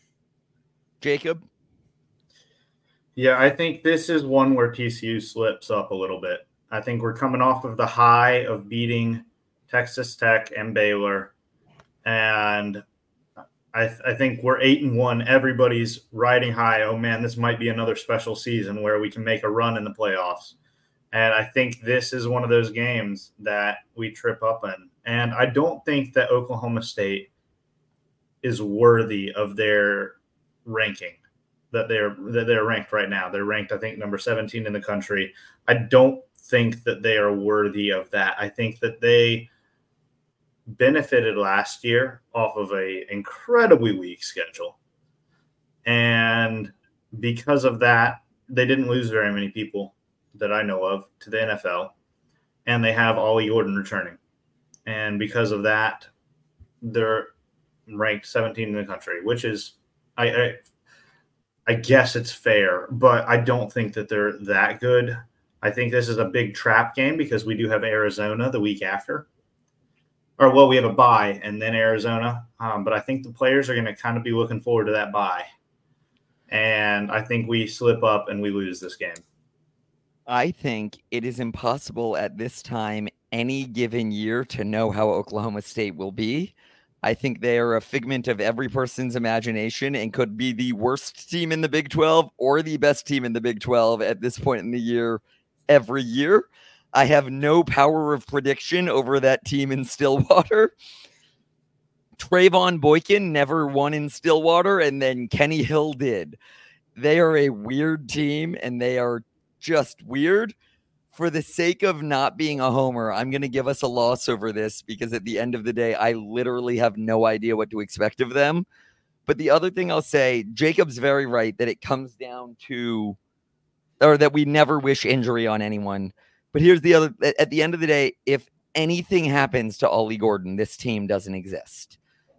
Jacob? Yeah, I think this is one where T C U slips up a little bit. I think we're coming off of the high of beating Texas Tech and Baylor, and I, th- I think we're eight and one. Everybody's riding high. Oh man, this might be another special season where we can make a run in the playoffs. And I think this is one of those games that we trip up in. And I don't think that Oklahoma State is worthy of their ranking that they're that they're ranked right now. They're ranked, I think, number seventeen in the country. I don't think that they are worthy of that. I think that they benefited last year off of a incredibly weak schedule. And because of that, they didn't lose very many people that I know of to the N F L, and they have Ollie Gordon returning. And because of that, they're ranked seventeenth in the country, which is, I, I, I guess it's fair, but I don't think that they're that good. I think this is a big trap game because we do have Arizona the week after. Or, well, we have a bye and then Arizona. Um, but I think the players are going to kind of be looking forward to that bye. And I think we slip up and we lose this game. I think it is impossible at this time, any given year, to know how Oklahoma State will be. I think they are a figment of every person's imagination and could be the worst team in the Big twelve or the best team in the Big twelve at this point in the year every year. I have no power of prediction over that team in Stillwater. Trayvon Boykin never won in Stillwater, and then Kenny Hill did. They are a weird team, and they are just weird. For the sake of not being a homer, I'm going to give us a loss over this because at the end of the day, I literally have no idea what to expect of them. But the other thing I'll say, Jacob's very right that it comes down to, or that we never wish injury on anyone. But here's the other, at the end of the day, if anything happens to Ollie Gordon, this team doesn't exist.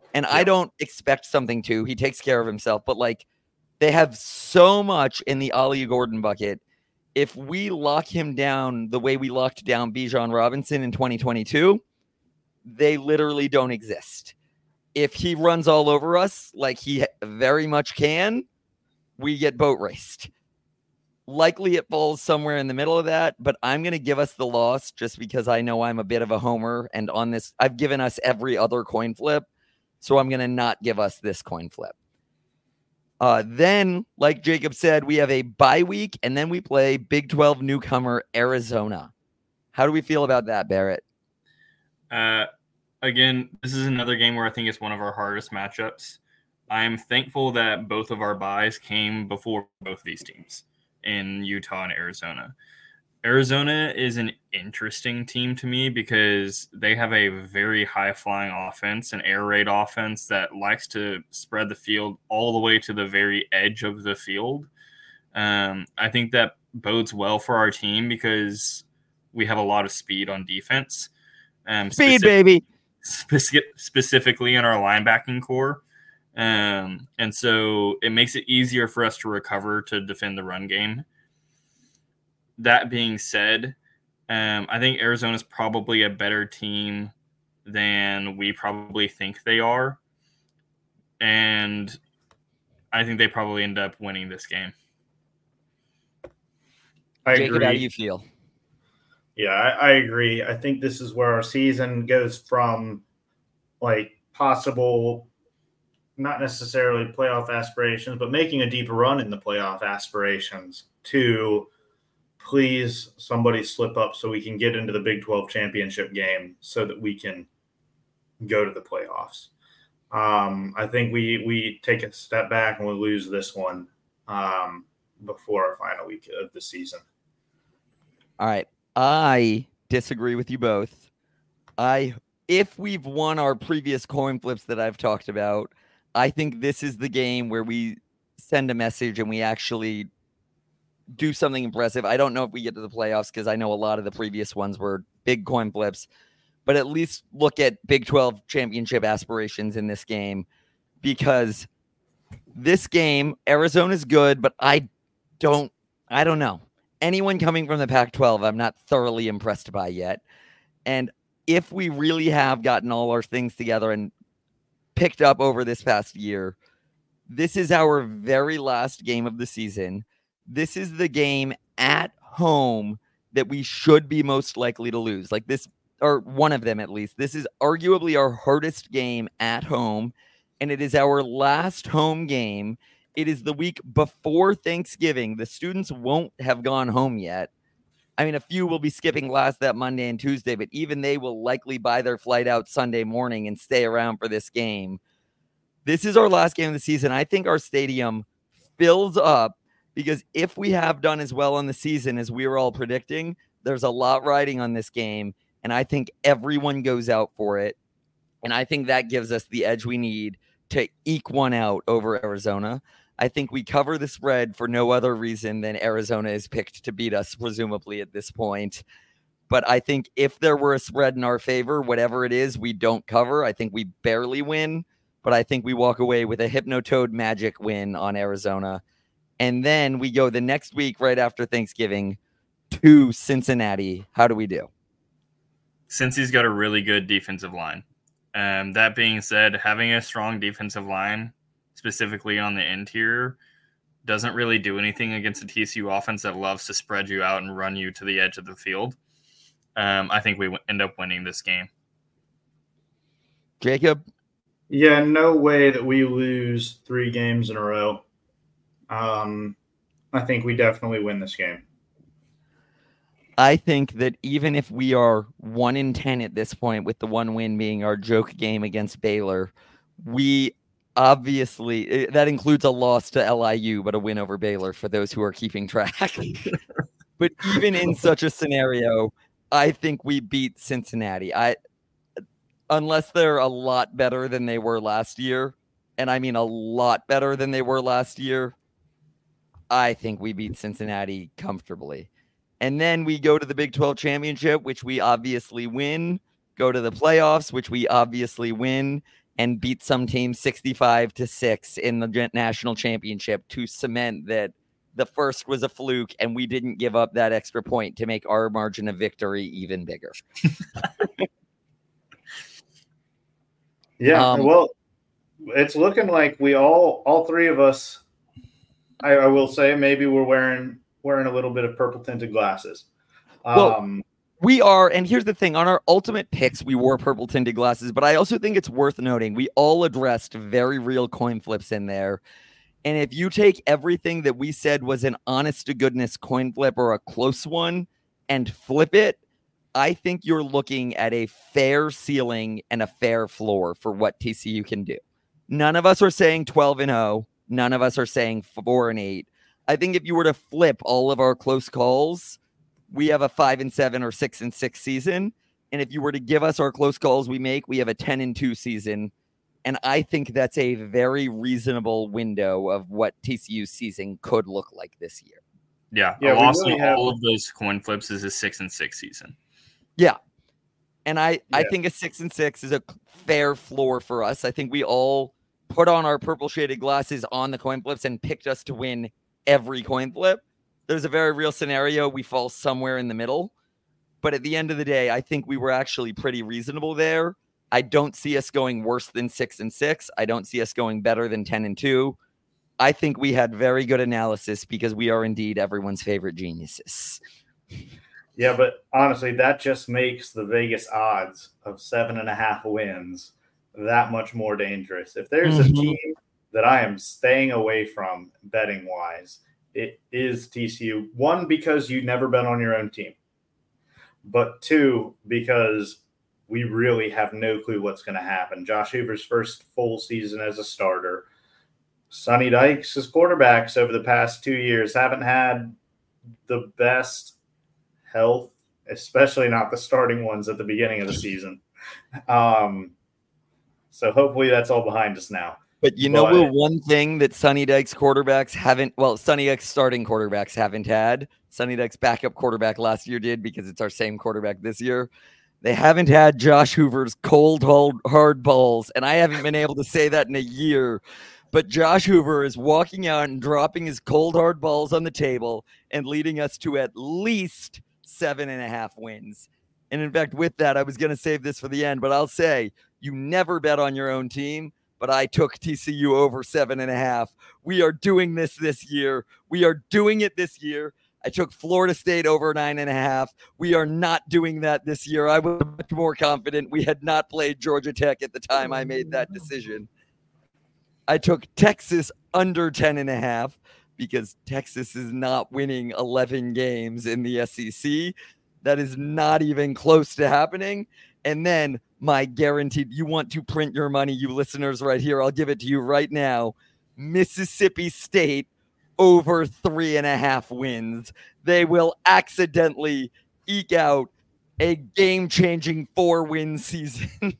And Yeah. I don't expect something to. He takes care of himself, but like they have so much in the Ollie Gordon bucket. If we lock him down the way we locked down Bijan Robinson in twenty twenty-two, they literally don't exist. If he runs all over us like he very much can, we get boat raced. Likely it falls somewhere in the middle of that, but I'm going to give us the loss just because I know I'm a bit of a homer. And on this, I've given us every other coin flip. So I'm going to not give us this coin flip. Uh, then, like Jacob said, we have a bye week, and then we play Big twelve newcomer Arizona. How do we feel about that, Barrett? Uh, again, this is another game where I think it's one of our hardest matchups. I am thankful that both of our buys came before both of these teams in Utah and Arizona. Arizona is an interesting team to me because they have a very high-flying offense, an air raid offense that likes to spread the field all the way to the very edge of the field. Um, I think that bodes well for our team because we have a lot of speed on defense. Um, Speed, specific- baby. Speci- specifically in our linebacking core. Um, and so it makes it easier for us to recover to defend the run game. That being said, um, I think Arizona's probably a better team than we probably think they are. And I think they probably end up winning this game. I Jacob, agree. how do you feel? Yeah, I, I agree. I think this is where our season goes from like possible, not necessarily playoff aspirations, but making a deep run in the playoff aspirations to please somebody slip up so we can get into the Big twelve championship game so that we can go to the playoffs. Um, I think we we take a step back and we lose this one um, before our final week of the season. All right. I disagree with you both. I, if we've won our previous coin flips that I've talked about, I think this is the game where we send a message and we actually do something impressive. I don't know if we get to the playoffs because I know a lot of the previous ones were big coin flips, but at least look at Big twelve championship aspirations in this game because this game, Arizona's good, but I don't, I don't know. Anyone coming from the Pac twelve, I'm not thoroughly impressed by yet. And if we really have gotten all our things together and picked up over this past year, this is our very last game of the season. This is the game at home that we should be most likely to lose. Like this, or one of them at least. This is arguably our hardest game at home, and it is our last home game. It is the week before Thanksgiving. The students won't have gone home yet. I mean, a few will be skipping class that Monday and Tuesday, but even they will likely buy their flight out Sunday morning and stay around for this game. This is our last game of the season. I think our stadium fills up because if we have done as well in the season as we were all predicting, there's a lot riding on this game, and I think everyone goes out for it. And I think that gives us the edge we need to eke one out over Arizona. I think we cover the spread for no other reason than Arizona is picked to beat us, presumably at this point. But I think if there were a spread in our favor, whatever it is, we don't cover. I think we barely win, but I think we walk away with a Hypnotoad magic win on Arizona. And then we go the next week right after Thanksgiving to Cincinnati. How do we do? Cincy's got a really good defensive line. Um, that being said, having a strong defensive line, specifically on the interior, doesn't really do anything against the T C U offense that loves to spread you out and run you to the edge of the field. Um, I think we w- end up winning this game. Jacob? Yeah, no way that we lose three games in a row. Um, I think we definitely win this game. I think that even if we are one in ten at this point, with the one win being our joke game against Baylor, we obviously, that includes a loss to L I U, but a win over Baylor for those who are keeping track. But even in such a scenario, I think we beat Cincinnati. I, unless they're a lot better than they were last year, and I mean a lot better than they were last year, I think we beat Cincinnati comfortably. And then we go to the Big twelve championship, which we obviously win, go to the playoffs, which we obviously win, and beat some team sixty-five to six in the national championship to cement that the first was a fluke and we didn't give up that extra point to make our margin of victory even bigger. Yeah, Um, well, it's looking like we all, all three of us, I, I will say, maybe we're wearing wearing a little bit of purple tinted glasses. Well, Um, we are, and here's the thing, on our ultimate picks, we wore purple tinted glasses, but I also think it's worth noting we all addressed very real coin flips in there. And if you take everything that we said was an honest to goodness coin flip or a close one and flip it, I think you're looking at a fair ceiling and a fair floor for what T C U can do. None of us are saying twelve and oh. None of us are saying four and eight. I think if you were to flip all of our close calls, we have a five and seven or six and six season. And if you were to give us our close calls we make, we have a ten and two season. And I think that's a very reasonable window of what T C U's season could look like this year. Yeah, Yeah, a we loss really in have- all of those coin flips is a six and six season. Yeah. And I, I Yeah. think a six and six is a fair floor for us. I think we all put on our purple shaded glasses on the coin flips and picked us to win every coin flip. There's a very real scenario we fall somewhere in the middle. But at the end of the day, I think we were actually pretty reasonable there. I don't see us going worse than six and six. I don't see us going better than ten and two. I think we had very good analysis because we are indeed everyone's favorite geniuses. yeah, but honestly, that just makes the Vegas odds of seven and a half wins that much more dangerous. If there's a Mhm. team that I am staying away from betting wise, it is T C U. One, because you never bet on your own team. But two, because we really have no clue what's going to happen. Josh Hoover's first full season as a starter. Sonny Dykes' quarterbacks over the past two years haven't had the best health, especially not the starting ones at the beginning of the season. Um, so hopefully that's all behind us now. But you know, But- Will, one thing that Sonny Dykes quarterbacks haven't, well, Sonny Dykes starting quarterbacks haven't had. Sonny Dykes backup quarterback last year did because it's our same quarterback this year. They haven't had Josh Hoover's cold, hard, hard balls. And I haven't been able to say that in a year. But Josh Hoover is walking out and dropping his cold, hard balls on the table and leading us to at least seven and a half wins. And in fact, with that, I was going to save this for the end, but I'll say you never bet on your own team. But I took T C U over seven and a half. We are doing this this year. We are doing it this year. I took Florida State over nine and a half. We are not doing that this year. I was much more confident. We had not played Georgia Tech at the time I made that decision. I took Texas under ten and a half because Texas is not winning eleven games in the S E C. That is not even close to happening. And then my guaranteed, you want to print your money, you listeners right here. I'll give it to you right now. Mississippi State over three and a half wins. They will accidentally eke out a game-changing four-win season.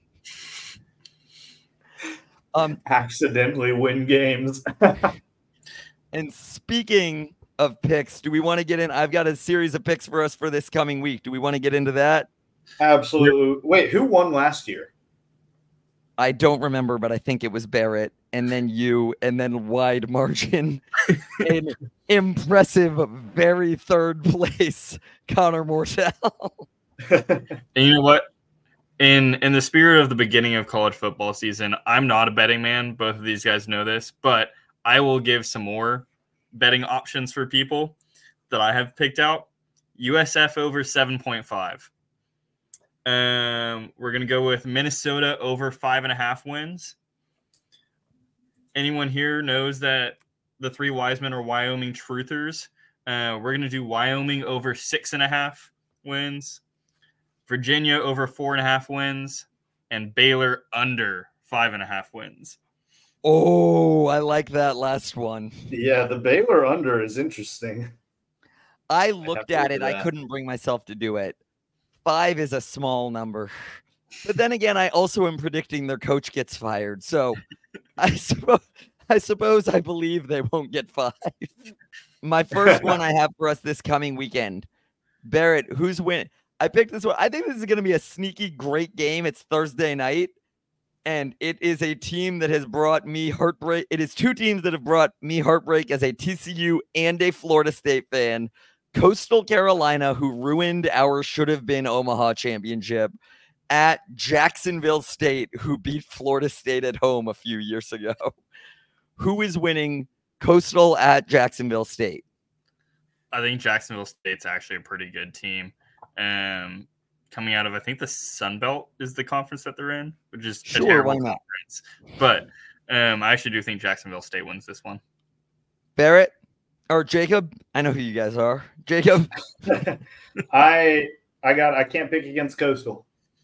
um, Accidentally win games. and speaking of picks, do we want to get in? I've got a series of picks for us for this coming week. Do we want to get into that? Absolutely. Wait, who won last year? I don't remember, but I think it was Barrett, and then you, and then wide margin. An impressive, very third place, Connor Mortel. And you know what? In in the spirit of the beginning of college football season, I'm not a betting man. Both of these guys know this, but I will give some more betting options for people that I have picked out. U S F over seven point five. Um, we're going to go with Minnesota over five and a half wins. Anyone here knows that the three wise men are Wyoming truthers? Uh, we're going to do Wyoming over six and a half wins, Virginia over four and a half wins, and Baylor under five and a half wins. Oh, I like that last one. Yeah, the Baylor under is interesting. I looked to at look it. at I that. couldn't bring myself to do it. Five is a small number. But then again, I also am predicting their coach gets fired. So I suppose I suppose I believe they won't get five. My first one I have for us this coming weekend. Barrett, who's win? I picked this one. I think this is going to be a sneaky great game. It's Thursday night. And it is a team that has brought me heartbreak. It is two teams that have brought me heartbreak as a T C U and a Florida State fan. Coastal Carolina, who ruined our should have been Omaha championship, at Jacksonville State, who beat Florida State at home a few years ago. Who is winning Coastal at Jacksonville State? I think Jacksonville State's actually a pretty good team. Um, coming out of, I think the Sun Belt is the conference that they're in, which is Sure, a terrible why not? conference. But um, I actually do think Jacksonville State wins this one. Barrett or Jacob? I know who you guys are. Jacob? I I got I can't pick against Coastal.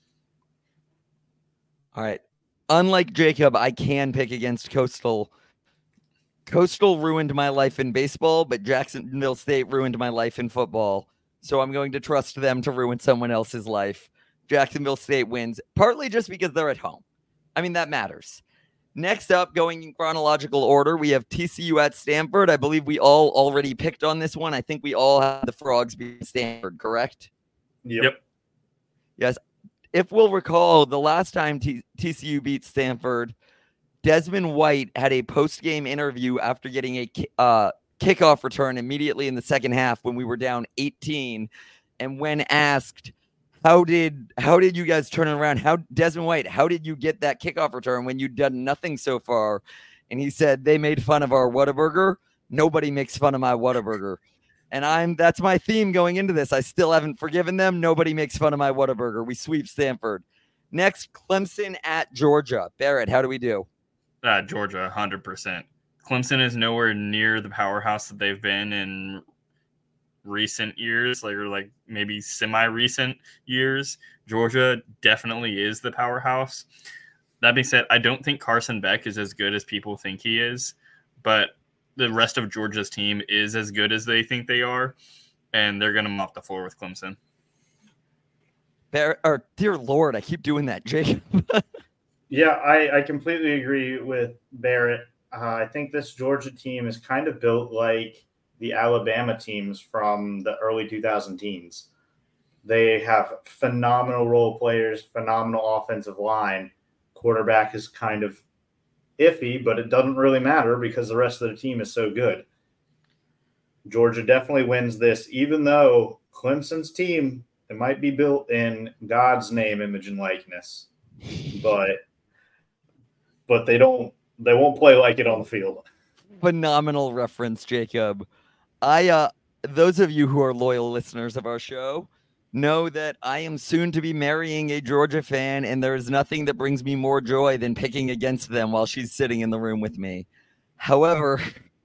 All right. Unlike Jacob, I can pick against Coastal. Coastal ruined my life in baseball, but Jacksonville State ruined my life in football. So I'm going to trust them to ruin someone else's life. Jacksonville State wins, partly just because they're at home. I mean, that matters. Next up, going in chronological order, we have T C U at Stanford. I believe we all already picked on this one. I think we all have the Frogs beat Stanford, correct? Yep. Yep. Yes. If we'll recall, the last time T- TCU beat Stanford, Desmond White had a post-game interview after getting a ki- uh, kickoff return immediately in the second half when we were down eighteen. And when asked, how did how did you guys turn it around? How Desmond White, how did you get that kickoff return when you'd done nothing so far? And he said, they made fun of our Whataburger. Nobody makes fun of my Whataburger. And I'm that's my theme going into this. I still haven't forgiven them. Nobody makes fun of my Whataburger. We sweep Stanford. Next, Clemson at Georgia. Barrett, how do we do? Uh, Georgia, one hundred percent. Clemson is nowhere near the powerhouse that they've been in recent years, like or like maybe semi-recent years. Georgia definitely is the powerhouse. That being said, I don't think Carson Beck is as good as people think he is, but the rest of Georgia's team is as good as they think they are, and they're going to mop the floor with Clemson. Barrett, or dear Lord, I keep doing that, Jacob. Yeah, I, I completely agree with Barrett. Uh, I think this Georgia team is kind of built like the Alabama teams from the early two thousand teens. They have phenomenal role players, phenomenal offensive line. Quarterback is kind of iffy, but it doesn't really matter because the rest of the team is so good. Georgia definitely wins this, even though Clemson's team, it might be built in God's name, image, and likeness, but but they don't they won't play like it on the field. Phenomenal reference, Jacob. I uh those of you who are loyal listeners of our show know that I am soon to be marrying a Georgia fan, and there is nothing that brings me more joy than picking against them while she's sitting in the room with me. However,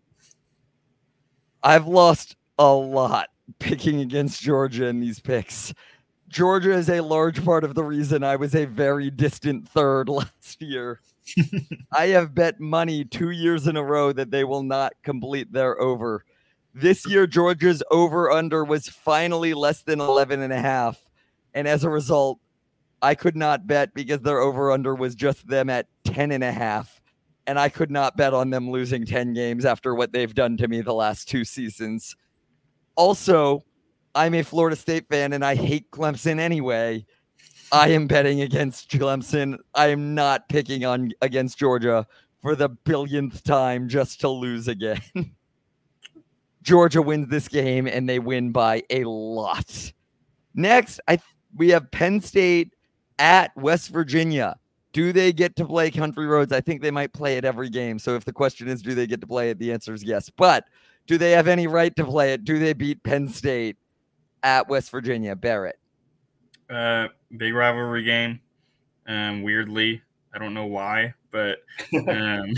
I've lost a lot picking against Georgia in these picks. Georgia is a large part of the reason I was a very distant third last year. I have bet money two years in a row that they will not complete their over. This year, Georgia's over-under was finally less than eleven and a half. And as a result, I could not bet because their over-under was just them at ten and a half. And I could not bet on them losing ten games after what they've done to me the last two seasons. Also, I'm a Florida State fan and I hate Clemson anyway. I am betting against Clemson. I am not picking on against Georgia for the billionth time just to lose again. Georgia wins this game and they win by a lot. Next, I we have Penn State at West Virginia. Do they get to play Country Roads? I think they might play it every game. So if the question is, do they get to play it? The answer is yes. But do they have any right to play it? Do they beat Penn State at West Virginia? Barrett. Uh, big rivalry game. Um, weirdly, I don't know why, but um,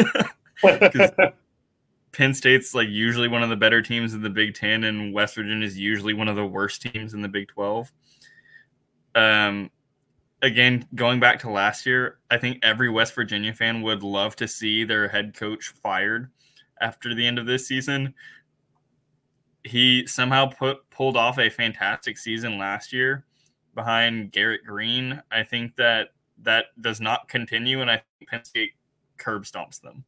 Penn State's like usually one of the better teams in the Big Ten, and West Virginia is usually one of the worst teams in the Big twelve. Um, again, going back to last year, I think every West Virginia fan would love to see their head coach fired after the end of this season. He somehow put pulled off a fantastic season last year behind Garrett Green. I think that that does not continue, and I think Penn State curb stomps them.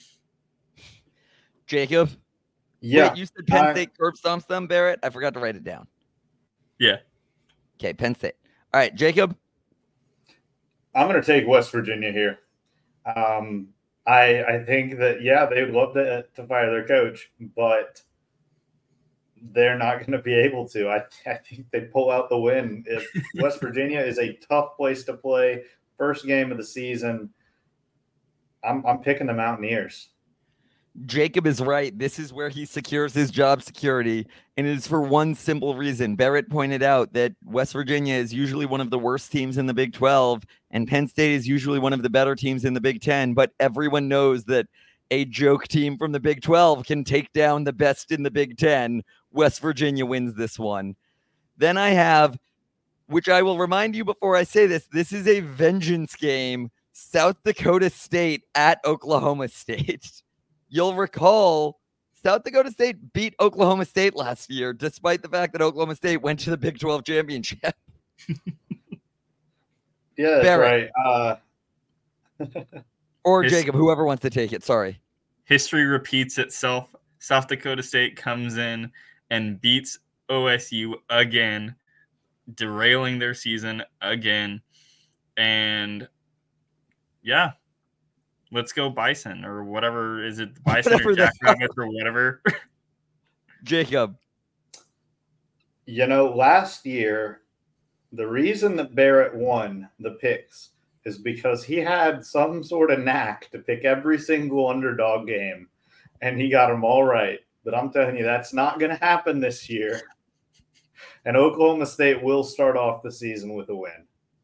Jacob? Yeah. Wait, you said Penn I- State curb stomps them, Barrett? I forgot to write it down. Yeah. Okay, Penn State. All right, Jacob? I'm going to take West Virginia here. Um, I I think that, yeah, they would love to, to fire their coach, but they're not going to be able to. I, I think they pull out the win. If West Virginia is a tough place to play, first game of the season, I'm I'm picking the Mountaineers. Jacob is right. This is where he secures his job security, and it is for one simple reason. Barrett pointed out that West Virginia is usually one of the worst teams in the Big twelve, and Penn State is usually one of the better teams in the Big ten, but everyone knows that a joke team from the Big twelve can take down the best in the Big ten. West Virginia wins this one. Then I have, which I will remind you before I say this, this is a vengeance game, South Dakota State at Oklahoma State. You'll recall South Dakota State beat Oklahoma State last year, despite the fact that Oklahoma State went to the Big twelve championship. Yeah, that's Barrett. right. Uh, or His- Jacob, whoever wants to take it. Sorry. History repeats itself. South Dakota State comes in and beats O S U again, derailing their season again. And yeah, let's go Bison or whatever. Is it Bison Whatever or the Jackrabbits or whatever? Jacob. You know, last year, the reason that Barrett won the picks is because he had some sort of knack to pick every single underdog game, and he got them all right. But I'm telling you, that's not going to happen this year. And Oklahoma State will start off the season with a win.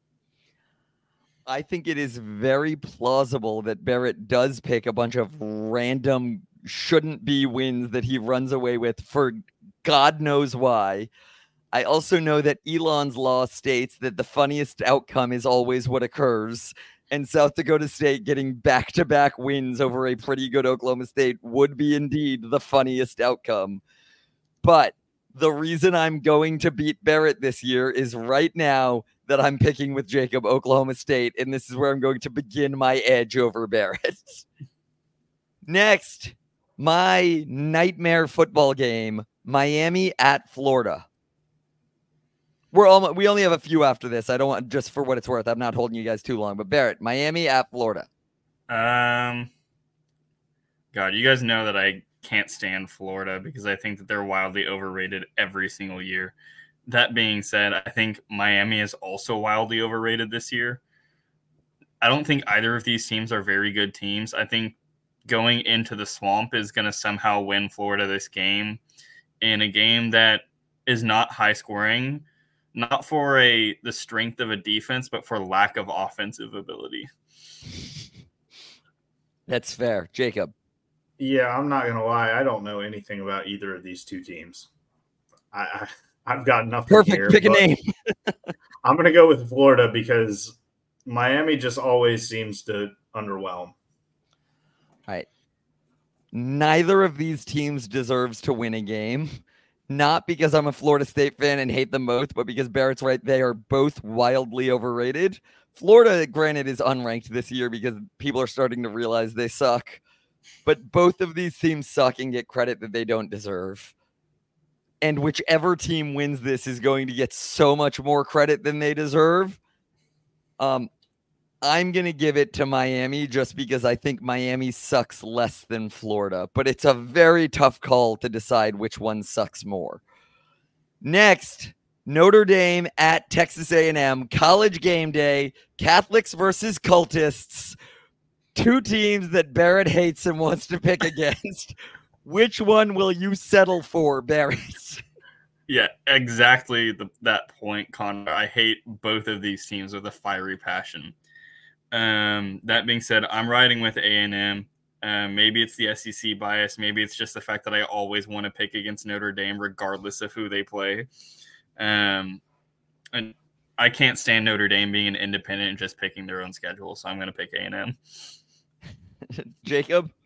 I think it is very plausible that Barrett does pick a bunch of random shouldn't be wins that he runs away with for God knows why. I also know that Elon's law states that the funniest outcome is always what occurs. And South Dakota State getting back-to-back wins over a pretty good Oklahoma State would be indeed the funniest outcome. But the reason I'm going to beat Barrett this year is right now that I'm picking with Jacob Oklahoma State, and this is where I'm going to begin my edge over Barrett. Next, my nightmare football game, Miami at Florida. We're almost, we only have a few after this. I don't want, just for what it's worth, I'm not holding you guys too long. But Barrett, Miami at Florida. Um, God, you guys know that I can't stand Florida because I think that they're wildly overrated every single year. That being said, I think Miami is also wildly overrated this year. I don't think either of these teams are very good teams. I think going into the Swamp is going to somehow win Florida this game in a game that is not high scoring. Not for a the strength of a defense, but for lack of offensive ability. That's fair. Jacob. Yeah, I'm not going to lie. I don't know anything about either of these two teams. I, I, I've got nothing Perfect. here. Pick a but name. I'm going to go with Florida because Miami just always seems to underwhelm. All right. Neither of these teams deserves to win a game. Not because I'm a Florida State fan and hate them both, but because Barrett's right. They are both wildly overrated. Florida, granted, is unranked this year because people are starting to realize they suck. But both of these teams suck and get credit that they don't deserve. And whichever team wins this is going to get so much more credit than they deserve. Um, I'm going to give it to Miami just because I think Miami sucks less than Florida. But it's a very tough call to decide which one sucks more. Next, Notre Dame at Texas A and M. College game day. Catholics versus cultists. Two teams that Barrett hates and wants to pick against. Which one will you settle for, Barrett? Yeah, exactly the, that point, Connor. I hate both of these teams with a fiery passion. Um, that being said, I'm riding with A and M. Um, maybe it's the S E C bias. Maybe it's just the fact that I always want to pick against Notre Dame, regardless of who they play. Um, and I can't stand Notre Dame being an independent and just picking their own schedule, so I'm going to pick A and M. Jacob?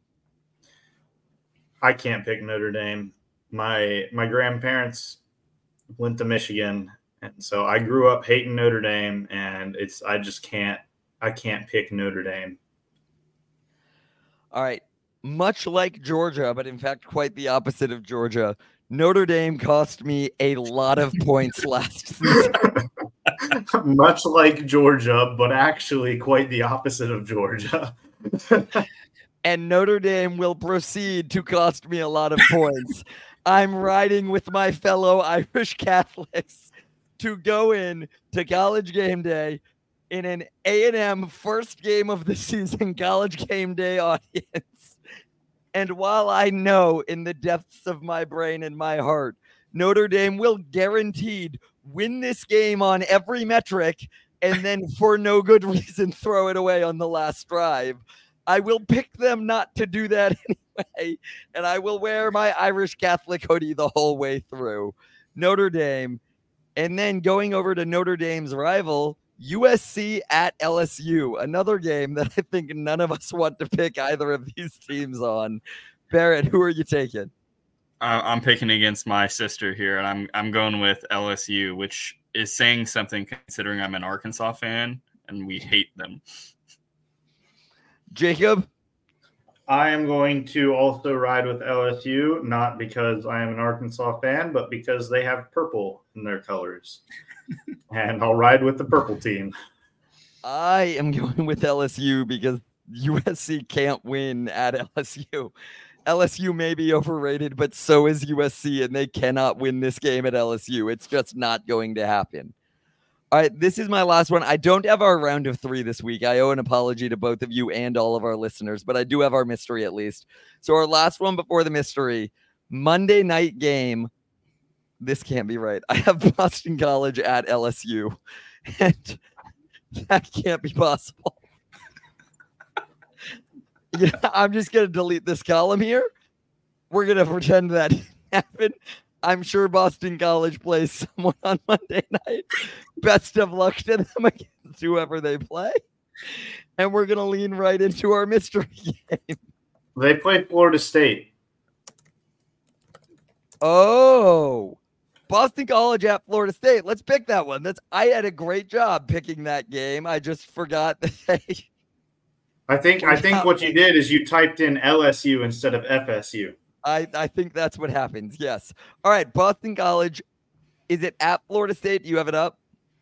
I can't pick Notre Dame. My my grandparents went to Michigan, and so I grew up hating Notre Dame, and it's I just can't I can't pick Notre Dame. All right. Much like Georgia, but in fact quite the opposite of Georgia, Notre Dame cost me a lot of points last season. Much like Georgia, but actually quite the opposite of Georgia. And Notre Dame will proceed to cost me a lot of points. I'm riding with my fellow Irish Catholics to go in to College Game Day in an A and M first game of the season College Game Day audience. And while I know in the depths of my brain and my heart, Notre Dame will guaranteed win this game on every metric and then for no good reason throw it away on the last drive, I will pick them not to do that anyway, and I will wear my Irish Catholic hoodie the whole way through. Notre Dame. And then going over to Notre Dame's rival, U S C at L S U, another game that I think none of us want to pick either of these teams on. Barrett, who are you taking? Uh, I'm picking against my sister here, and I'm I'm going with L S U, which is saying something considering I'm an Arkansas fan, and we hate them. Jacob? I am going to also ride with L S U, not because I am an Arkansas fan, but because they have purple in their colors. And I'll ride with the purple team. I am going with L S U because U S C can't win at L S U. L S U may be overrated, but so is U S C, and they cannot win this game at L S U. It's just not going to happen. All right, this is my last one. I don't have our round of three this week. I owe an apology to both of you and all of our listeners, but I do have our mystery at least. So our last one before the mystery, Monday night game. This can't be right. I have Boston College at L S U, and that can't be possible. Yeah, I'm just going to delete this column here. We're going to pretend that happened. I'm sure Boston College plays someone on Monday night. Best of luck to them against whoever they play. And we're going to lean right into our mystery game. They played Florida State. Oh, Boston College at Florida State. Let's pick that one. That's I had a great job picking that game. I just forgot that they... I think I think what you did is you typed in L S U instead of F S U. I, I think that's what happens. Yes. All right. Boston College. Is it at Florida State? Do you have it up?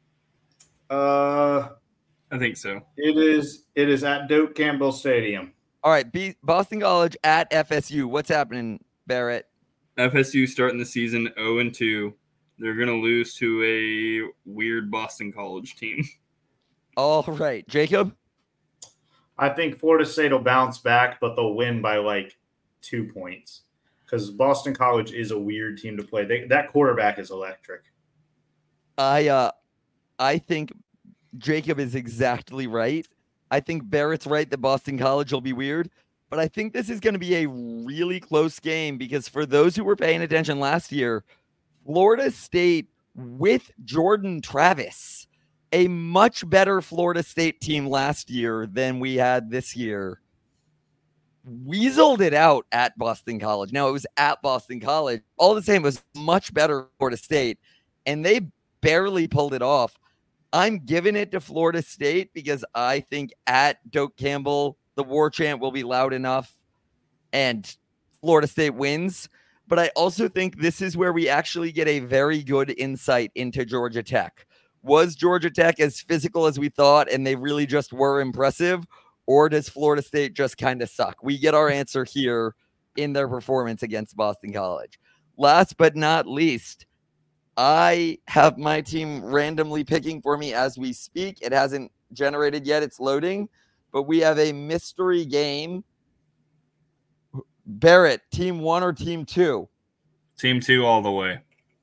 Uh, I think so. It is. It is at Doak Campbell Stadium. All right. B- Boston College at F S U. What's happening, Barrett? F S U starting the season oh and two. They're going to lose to a weird Boston College team. All right. Jacob? I think Florida State will bounce back, but they'll win by like two points because Boston College is a weird team to play. They, that quarterback is electric. I uh, I think Jacob is exactly right. I think Barrett's right that Boston College will be weird, but I think this is going to be a really close game because for those who were paying attention last year, Florida State with Jordan Travis, a much better Florida State team last year than we had this year, weaseled it out at Boston College. Now, it was at Boston College. All the same, it was much better Florida State, and they barely pulled it off. I'm giving it to Florida State because I think at Doak Campbell, the war chant will be loud enough and Florida State wins. But I also think this is where we actually get a very good insight into Georgia Tech. Was Georgia Tech as physical as we thought and they really just were impressive? Or does Florida State just kind of suck? We get our answer here in their performance against Boston College. Last but not least, I have my team randomly picking for me as we speak. It hasn't generated yet. It's loading. But we have a mystery game. Barrett, team one or team two? Team two all the way.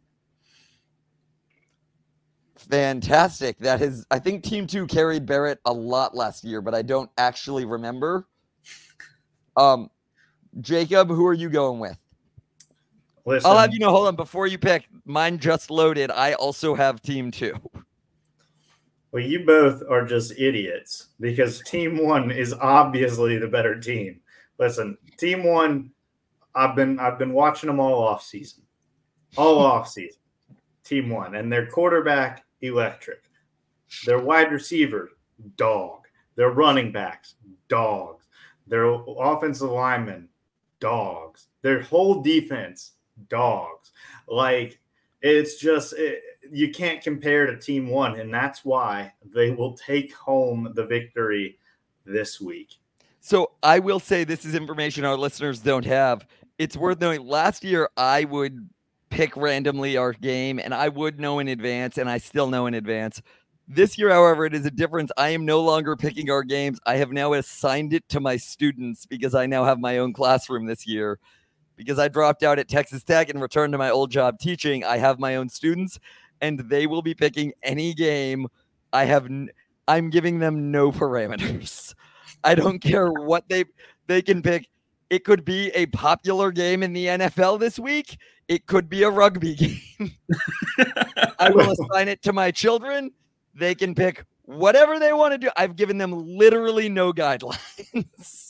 Fantastic. That is, I think team two carried Barrett a lot last year, but I don't actually remember. Um, Jacob, who are you going with? Listen, I'll have you know, hold on, before you pick, mine just loaded. I also have team two. Well, you both are just idiots because team one is obviously the better team. Listen, team one, I've been I've been watching them all off season. All off season. Team one. And their quarterback, electric. Their wide receiver, dog. Their running backs, dogs. Their offensive linemen, dogs. Their whole defense, dogs. Like, it's just it, you can't compare to Team One, and that's why they will take home the victory this week. So I will say this is information our listeners don't have. It's worth knowing. Last year, I would pick randomly our game, and I would know in advance, and I still know in advance. This year, however, it is a difference. I am no longer picking our games. I have now assigned it to my students because I now have my own classroom this year. Because I dropped out at Texas Tech and returned to my old job teaching, I have my own students, and they will be picking any game. I have, n- I'm giving them no parameters. I don't care what they they can pick. It could be a popular game in the N F L this week. It could be a rugby game. I will assign it to my children. They can pick whatever they want to do. I've given them literally no guidelines.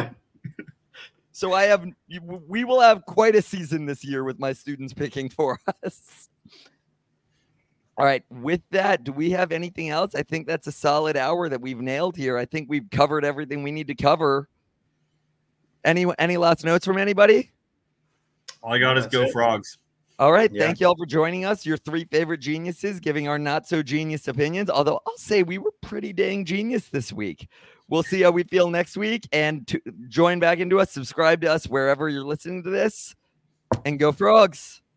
So I have, we will have quite a season this year with my students picking for us. All right. With that, do we have anything else? I think that's a solid hour that we've nailed here. I think we've covered everything we need to cover. Any, any last notes from anybody? All I got is That's go it. Frogs. All right. Yeah. Thank you all for joining us. Your three favorite geniuses giving our not so genius opinions. Although I'll say we were pretty dang genius this week. We'll see how we feel next week, and to join back into us, subscribe to us wherever you're listening to this, and go Frogs.